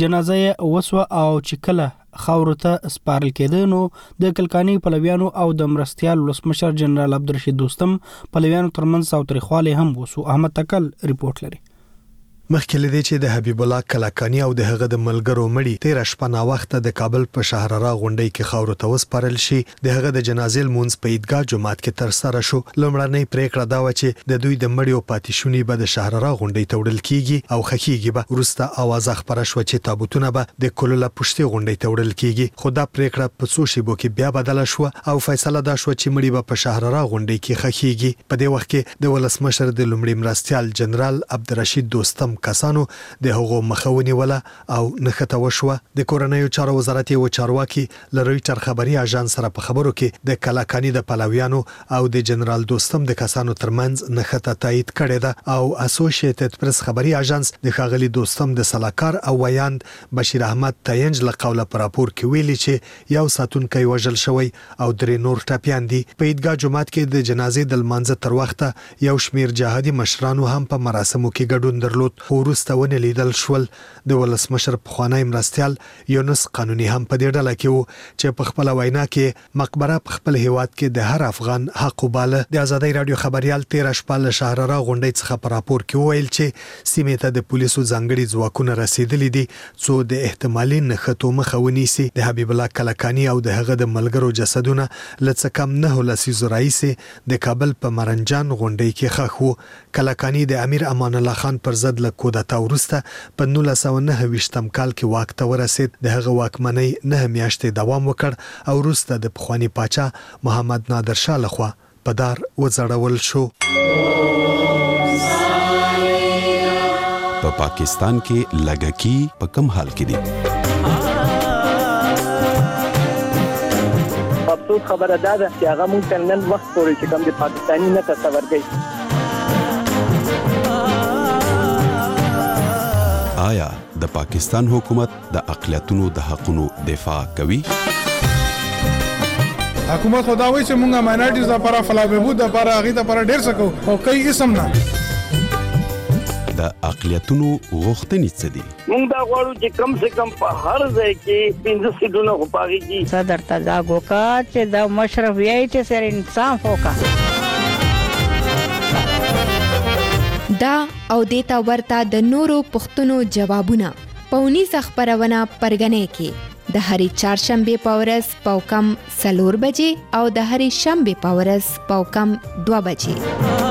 جنازه وسو او چکله خاورته سپارل کېده. نو د کلکانی پلویانو او د مرستيال ولسمشر جنرال عبدالرشید دوستم پلویانو ترمنځ ساوتریخواله هم وسو. احمد تکل ریپورت لري. مخکې لدی چې د حبیب الله کلکانی او د هغه د ملګرو مړی 13 شپه نا وخت د کابل په شهرارا غونډۍ کې خاورو ته وسپارل شي. د هغه د جنازې لمونځ په عیدګاه جمعات کې تر سره شو. لومړنۍ پریکړه دا و چې د دوی د مړیو پاتې شونی به د شهرارا غونډۍ ته وړل کیږي او خخیږي به. وروسته आवाज خبره شو چې تابوتونه به د کولله پښتي غونډۍ ته وړل کیږي. خو دا پریکړه په څو شیبو کې بیا بدله شو او فیصله دا شو چې مړی به په شهرارا غونډۍ کې خخیږي. په دې وخت کې د ولسمشر د لومړي مرستيال جنرال عبدالرشید دوستم کسانو د هغو مخاوني ولا او نخته وشوه. د کورنیو چارو وزارت یو چارواکي لرویټر خبري اژانس سره په خبرو کې د کلاکانی د پلویانو او د جنرال دوستم د کسانو ترمنځ نخته تایید کړې ده او اسوسییټډ پریس خبري اژانس د خاغلی دوستم د سلاکار او ویاند بشیر احمد تاینج له قوله پر راپور کې ویلي چې یو ساتونکي وژل شوی او درې نور ټاپیان دي. په عیدګاه جمعات کې د جنازې د لمانځه تر وخته یو شمیر جهادي مشرانو هم په مراسمو کې ګډون درلود. ورسته ونه لیدل شول. د ولسمشر پخوانی مرستيال یونس قانوني هم په دې ډله کې وو چې په خپل وینا کې مقبره په خپل هیواد کې د هر افغان حق وباله. د ازادۍ رادیو خبريال 13 شپه له شهرارا غونډۍ څخه په راپور کې ویل چې سیمه ته د پولیسو ځانګړي ځواکونه رسیدلي دي څو د احتمالي نښتو مخه ونیسي. د حبیب الله کلکانی او د هغه د ملګرو جسدونه لڅ کم نه لسیزو رئیس د کابل په مرنجان غونډۍ کې خخو. کلکانی د امیر امان الله خان پر ضد له کودتا وروسته په 1929 کال کې واک ته ورسید. د هغه واکمنۍ 9 میاشتې دوام وکړ او وروسته د پخوانی پاچا محمد نادر شاه لخوا په دار وځړول شو. په پاکستان کې لګکی په کم حال کې دي؟ افسوس خبره ده چې هغه ممکن نن وخت پورې چې کوم د پاکستاني نه تصور کوي. آیا د پاکستان حکومت د اقلیتونو د حقونو دفاع کوي؟ حکومت خداوي چې مونږه ماینورټیز لپاره فلا بهبود لپاره غي لپاره ډیر څه کوو او کوي اسم نه. د اقلیتونو غوښتنې څه دي؟ مونږ دا غواړو چې کم سے کم په هر ځای کې 15 سیټونه غواړي چې صدر تزا ګوکا چې د مشرفیت سره انصاف وکړي. دا او دیتا ورته د نورو پښتنو جوابونه پونیز خبرونه پرګنې کې د هری چهارشنبه په ورځ پاوکم 4 بجې او د هری شنبه په ورځ پاوکم 2 بجې.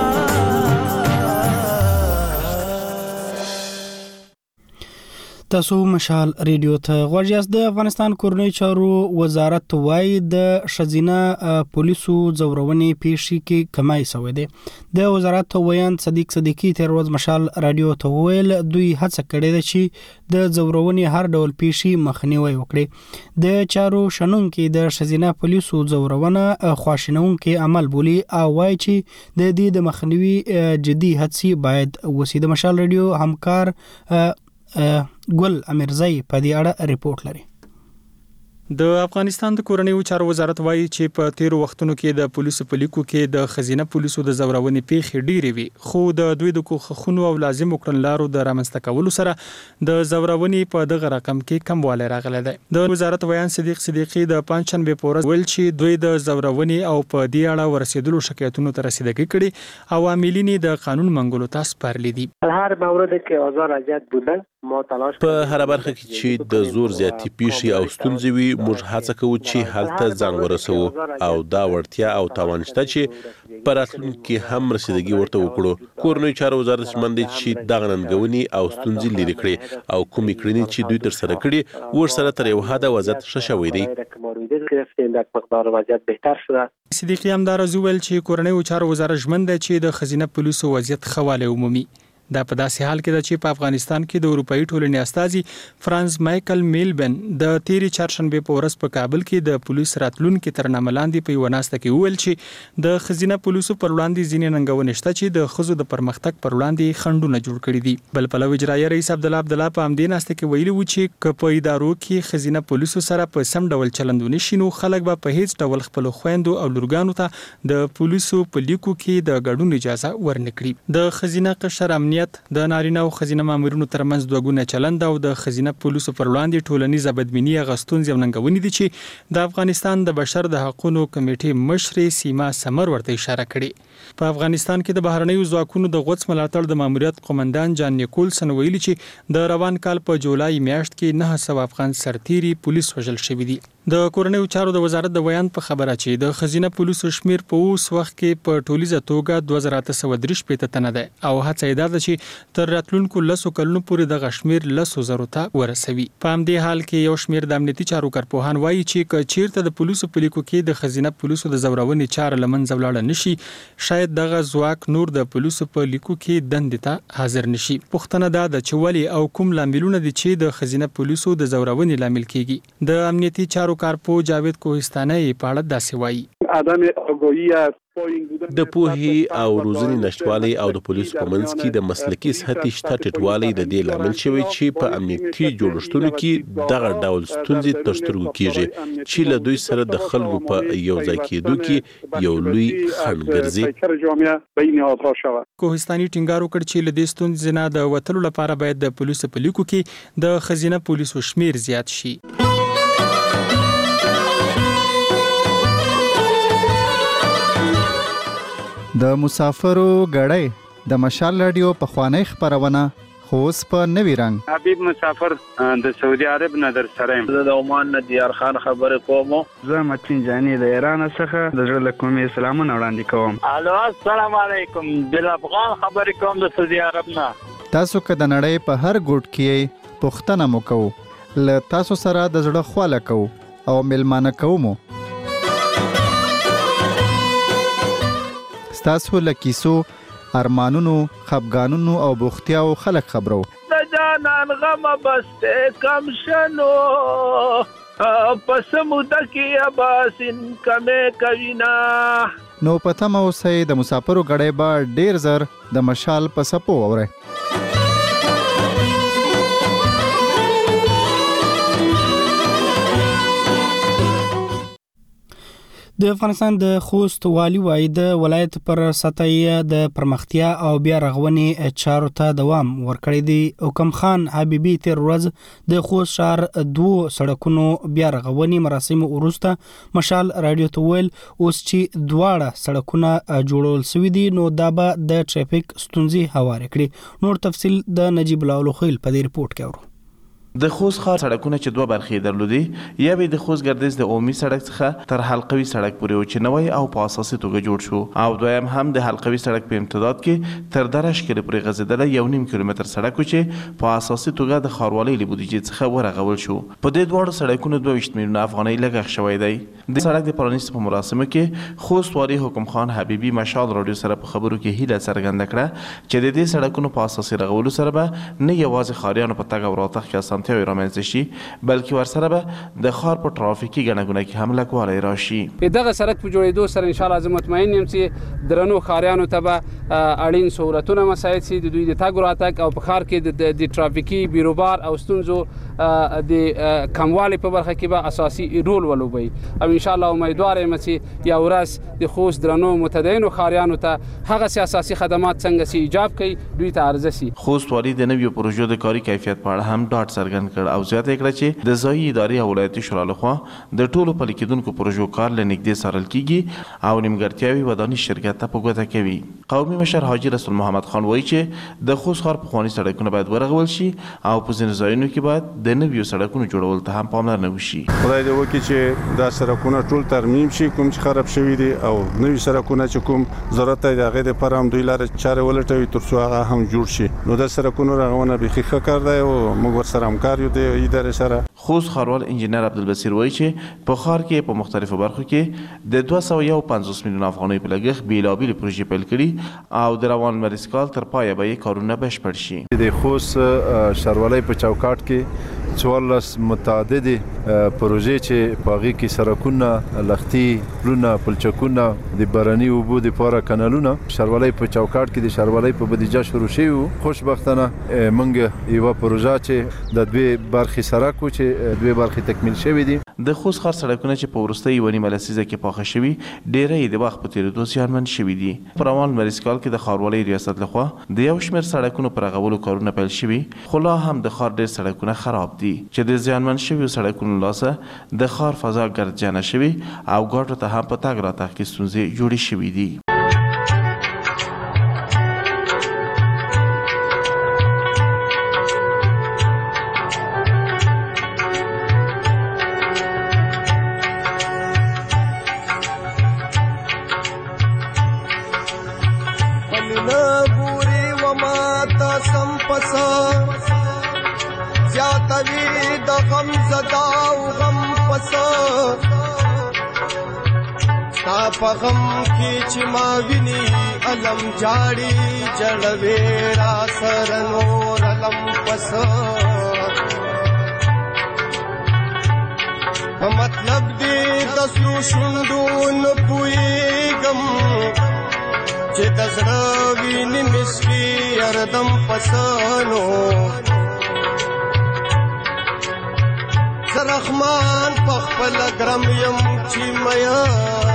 تاسو مشال ریډیو ته غوړیاست. د افغانستان کورنۍ چارو وزارت وايي د شزینه پولیسو زورونې پیښې کې کمای شوې ده. د وزارت ویان صدیق صدیقی تر ورځ مشال رادیو ته ویل دوی هڅه کړې ده چې د زورونې هر ډول پیښې مخنیوي وکړي. د چارو شنونکو د شزینه پولیسو زورونه خواشینونکو عمل بولی او وايي چې د دې د مخنیوي جدي هڅې باید وسي. د مشال رادیو همکار ګل امیرزئی په دې اړه ریپورت لري. د افغانستان د کورنیو چارو وزارت وایي چې په تیرو وختونو کې د پولیسو په لیکو کې د خزینه پولیسو د زورونې پیښې ډېرې وي، خو د دوی د کوښښونو او لازم کړنلارو د رامنځته کولو سره د زورونې په دغه رقم کې کموالی راغلی دی. د وزارت ویان صدیق صدیقي د پنځشنبې په ورځ ویل چې دوی د زورونې او په دې اړه ورسېدلو شکایتونو ته رسیدګي کړي او عاملین د قانون منګولو ته سپارلي دي. هر مورد که آزار اذیت بوده په هر برخه کې چې د زور زیاتی پیښې او ستونزې وي، موږ هڅه کوو چې هلته ځان ورسوو او دا وړتیا او توان شته چې په راتلونکي کې هم رسیدګي ورته وکړو. کورنیو چارو وزارت ژمن دی چې دغه ننګونې او ستونزې لرې کړي او کومې کړنې چې دوی ترسره کړي ورسره تر یو حده وضعیت ښه شوی دی. صدیقي همداراز وویل چې کورنیو چارو وزارت ژمن دی چې د خزینه پولیسو وضعیت ښه والی ومومي. دا په داسې حال کې ده چې په افغانستان کې د اروپאי ټولنې استازي فرانس مایکل میلبن د تیری چهارشنبه په ورځ په کابل کې د پولیس راتلونکو ترنامه لاندې په یو ناسته کې وویل چې د خزینه پولیسو پر وړاندې ځینې ننګونې شته چې د ښځو د پرمختګ پر وړاندې خنډونه جوړ کړي دي. بل پلوي اجرایي رئیس عبدالله په همدې ناسته کې ویلي و چې که په ادارو کې خزینه پولیسو سره په سم ډول چلند ونه شي نو خلک به په هیڅ ډول خپل خويندو او لورګانو ته د پولیسو په لیکو کې د ګډون اجازه ورنکړي. د خزینه قشر د نارینه او خزینه مامورینو ترمنځ دوګونه چلند او د خزینه پولیسو پر وړاندې ټولنیز بدبینی غستون ځو ننګونې دي چې د افغانستان د بشر د حقوقو کمیټې مشر سیما سمر ورته اشاره کړې. په افغانستان کې د بهرنیو ځواکونو د غوڅ ملاتړ د ماموریت قومندان جان نیکولسن ویلي چې د روان کال په جولای میاشت کې 900 افغان سرتیري پولیس وژل شوي دي. د کورنیو چارو د وزارت د بیان په خبره چې د خزینه پولیسو شمیر په اوس وخت کې په ټولیزه توګه 2833 تنه ده او هڅه یې ده چې تر راتلونکو 10 کلونو پورې د غشمیر 10,000 ته ورسوي. په همدې حال کې یو شمیر د امنیتي چارو کارپوهان وایي چې چیرته د پولیسو په لیکو کې د خزینه پولیسو د زورونې چاره لمنځه ولاړه نشي، شاید دغه ځواک نور د پولیسو په لیکو کې دندې ته حاضر نشي. پوښتنه ده چې ولې او کوم لاملونه دي چې د خزینه پولیسو د زورونې لامل کیږي. د امنیتي چارو کارپو جاوید کوهستاني په اړه داسې وایي: د پوهې او روزنې نشټوالي او د پولیسو په منځ کې د مسلکي سطحې شته ټیټوالی د دې لامل شوی چې په امنیتي جوړښتونو کې دغه ډول ستونزې تر سترګو کیږي چې له دوی سره د خلکو په یو ځای کېدو کې یو لوی خنډ ګرځي. کوهستاني ټینګار وکړ چې له دې ستونزې نه د وتلو لپاره باید د پولیسو په لیکو کې د خزینه پولیسو شمیر زیات شي. د مسافرو غړی د مشال رادیو په خوانی خبرونه خوس په نوی رنگ. حبیب مسافر د سعودي عرب نه در سره یم. د عمان نه دیار خان خبرې کوم. زه متین جانی د ایران څخه د زړه کومې سلامونه وړاندې کوم. الو السلام علیکم، بل افغان خبرې کوم د سعودي عرب نه. تاسو که د نړۍ په هر ګوټ کې پښتنه مو کوو، له تاسو سره د زړه خواله کوو او ملمانه کوو. تاسو لکیسو ارمانونو خفګانونو او بوختیاو خلک خبرو. د جانان غم بس کم شنو پس موده کې اباسین کمې کوینا. نو پته مو سي د مسافرو غړې به ډیر زر د مشال په سپو اوره. د افغانستان د خوست والي وايي د ولایت پر سطحي د پرمختیا او بیا رغونې چارو ته دوام ورکړی دی. حکم خان حبیبي تیر ورځ د خوست شهر 2 سړکونو بیا رغونې مراسم وروسته مشال رادیو ته ویل اوس چې دواړه سړکونه جوړول شوي دي نو دا به د ټریفیک ستونزې هوار کړي. نور تفصیل د نجیب الله لوخیل په دې رپورت کې اورو. د خوست ښار سړکونه چې دوه برخې درلودي، یا به د خوست ګردیز د عمومي سړک څخه تر حلقوي سړک پورې و چې نوی او په اساسي توګه جوړ شو، او دویم هم د حلقوي سړک په امتداد کې تر درش کې پورې غځېدلی 1.5 کیلومتر سړک و چې په اساسي توګه د ښاروالۍ له بودیجې څخه ورغول شو. په دې دواړو سړکونو 22 میلیونه افغانۍ لګښت شوی دی. د سړک د پرانیستو په مراسمو کې خوست والي حکم خان حبیبي مشال رادیو سره په خبرو کې هیله څرګنده کړه چې د دې سړکونو په اساسي رغولو سره به نه یوازې ښاریانو په تګ او راتګ کې اسانتیاوې رامنځته شي بلکې ورسره به د ښار په ټرافیکي ګڼه ګوڼه کې هم لږوالی راشي. دغه سړک په جوړېدو سره انشاءالله زه مطمئن یم چې درنو ښاریانو ته به اړین سهولتونه مساعد شي، د دوی د تګ راتګ او په ښار کې د ټرافیکي بیروبار او ستونزو د کموالي په برخه کې به اساسي رول ولوبوي. او انشاءالله امیدوار یم چې یو ورځ د خوست درنو متدینو ښاریانو ته هغه اساسي خدمات څنګه سي ایجاب کوي دوی ته عرضه سي. خوست والي د نویو پروژو د کاري کیفیت په اړه هم ډاډ څرګند کړ او زیاته کړه چې د ځایي ادارې او ولایتي شورا لخوا د ټولو پلي کېدونکو پروژو کار له نږدې څارل کیږي او نیمګړتیاوې وداني شرکت ته په ګوته کوي. قومي مشر حاجي رسول محمد خان وایي چې د خوست ښار پخواني سړکونه باید ورغول شي او په ځینو ځایونو کې باید د نویو سړکونو جوړول ته هم پاملرنه وشي. خدای دې وکړي چې دا سړکونه ټول ترمیم شي کوم چې خراب شوي دي او نوي سړکونه چې کوم ضرورت دی د هغې دپاره هم دوی لاره چارې ولټوي تر څو هغه هم جوړ شي. نو د سړکونو رغونه بیخي ښه کار دی او موږ ورسره همکار یو د ادارې سره. خوست ښاروال انجینر عبدالبصیر وایي چې په ښار کې په مختلفو برخو کې د 251 میلیون افغانیو په لګښت بېلابېلې پروژې پیل کړي او د روان لمریز کال تر پایه به یې کارونه بشپړ شي. د خوست ښاروالۍ په چوکاټ کې 14 متعددې پروژې چې په هغې کې سړکونه، لختي، پلونه، پلچکونه، د باراني اوبو دپاره کانالونه ښاروالۍ په چوکاټ کې د ښاروالۍ په بودیجه شروع شوي وو. خوشبختانه موږ یوه پروژه چې د 2 برخې سړک و چې 2 برخې تکمیل شوي دي. د خوست ښار سړکونه چې په وروستۍ یوه نیمه لسیزه کې پاخه شوي ډیری یې د وخت په تېرېدو زیانمن شوي دي. په روان لمریز کال کې د ښاروالۍ ریاست لخوا د یو شمېر سړکونو په رغولو کارونه پیل شوي خو لا هم د ښار ډېر سړکونه خراب دي چې د زیانمن شویو سړکونو لاسه د ښار فضا ګردجنه شوي او ګاټو ته هم په تګ راتګ کې ستونزې جوړې شوي دي. په غم کې چې ما ویني علم جاړي جړوي را سره نور علم پس په مطلب دې د سرو شونډو نه پوهېږم چې د زړه ویني مسکي اردم پسانو زه رحمان په خپله ګرم یم چې میان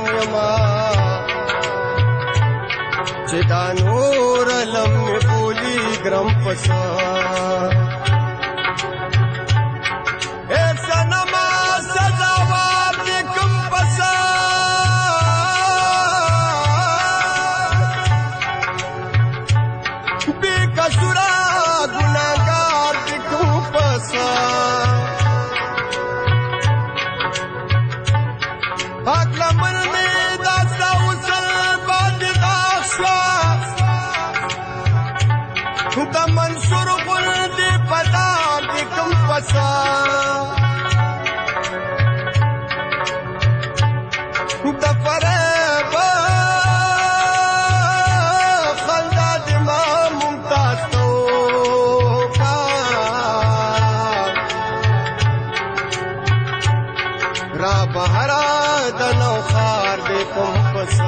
چې دا نور علم می بولی ګرم پسا اے سنما سزاوار دی کم پسا بی کسورا گناہگار دی کم پسا حق لمن میں داستا وصل باد داشوا د منصور غل دی پدار دی کم پسا د فریب خلدا دی ما ممتاز تو کا را بهرا د نو خار دی کم پسا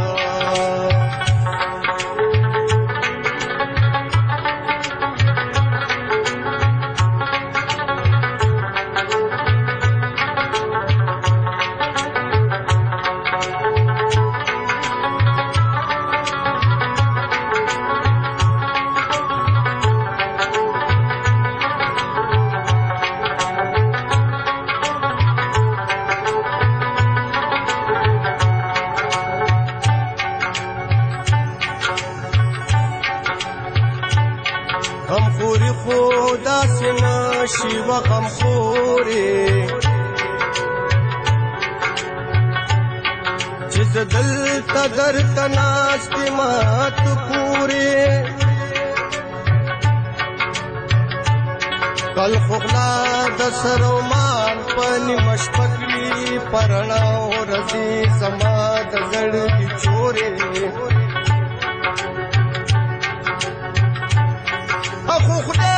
شي وغم خوري چې دلته درته ناستې مات پورې کل خغلا د سر و مال په نیمه شپه کې پرڼا ورځي زما د زړګي چورې اخو خدای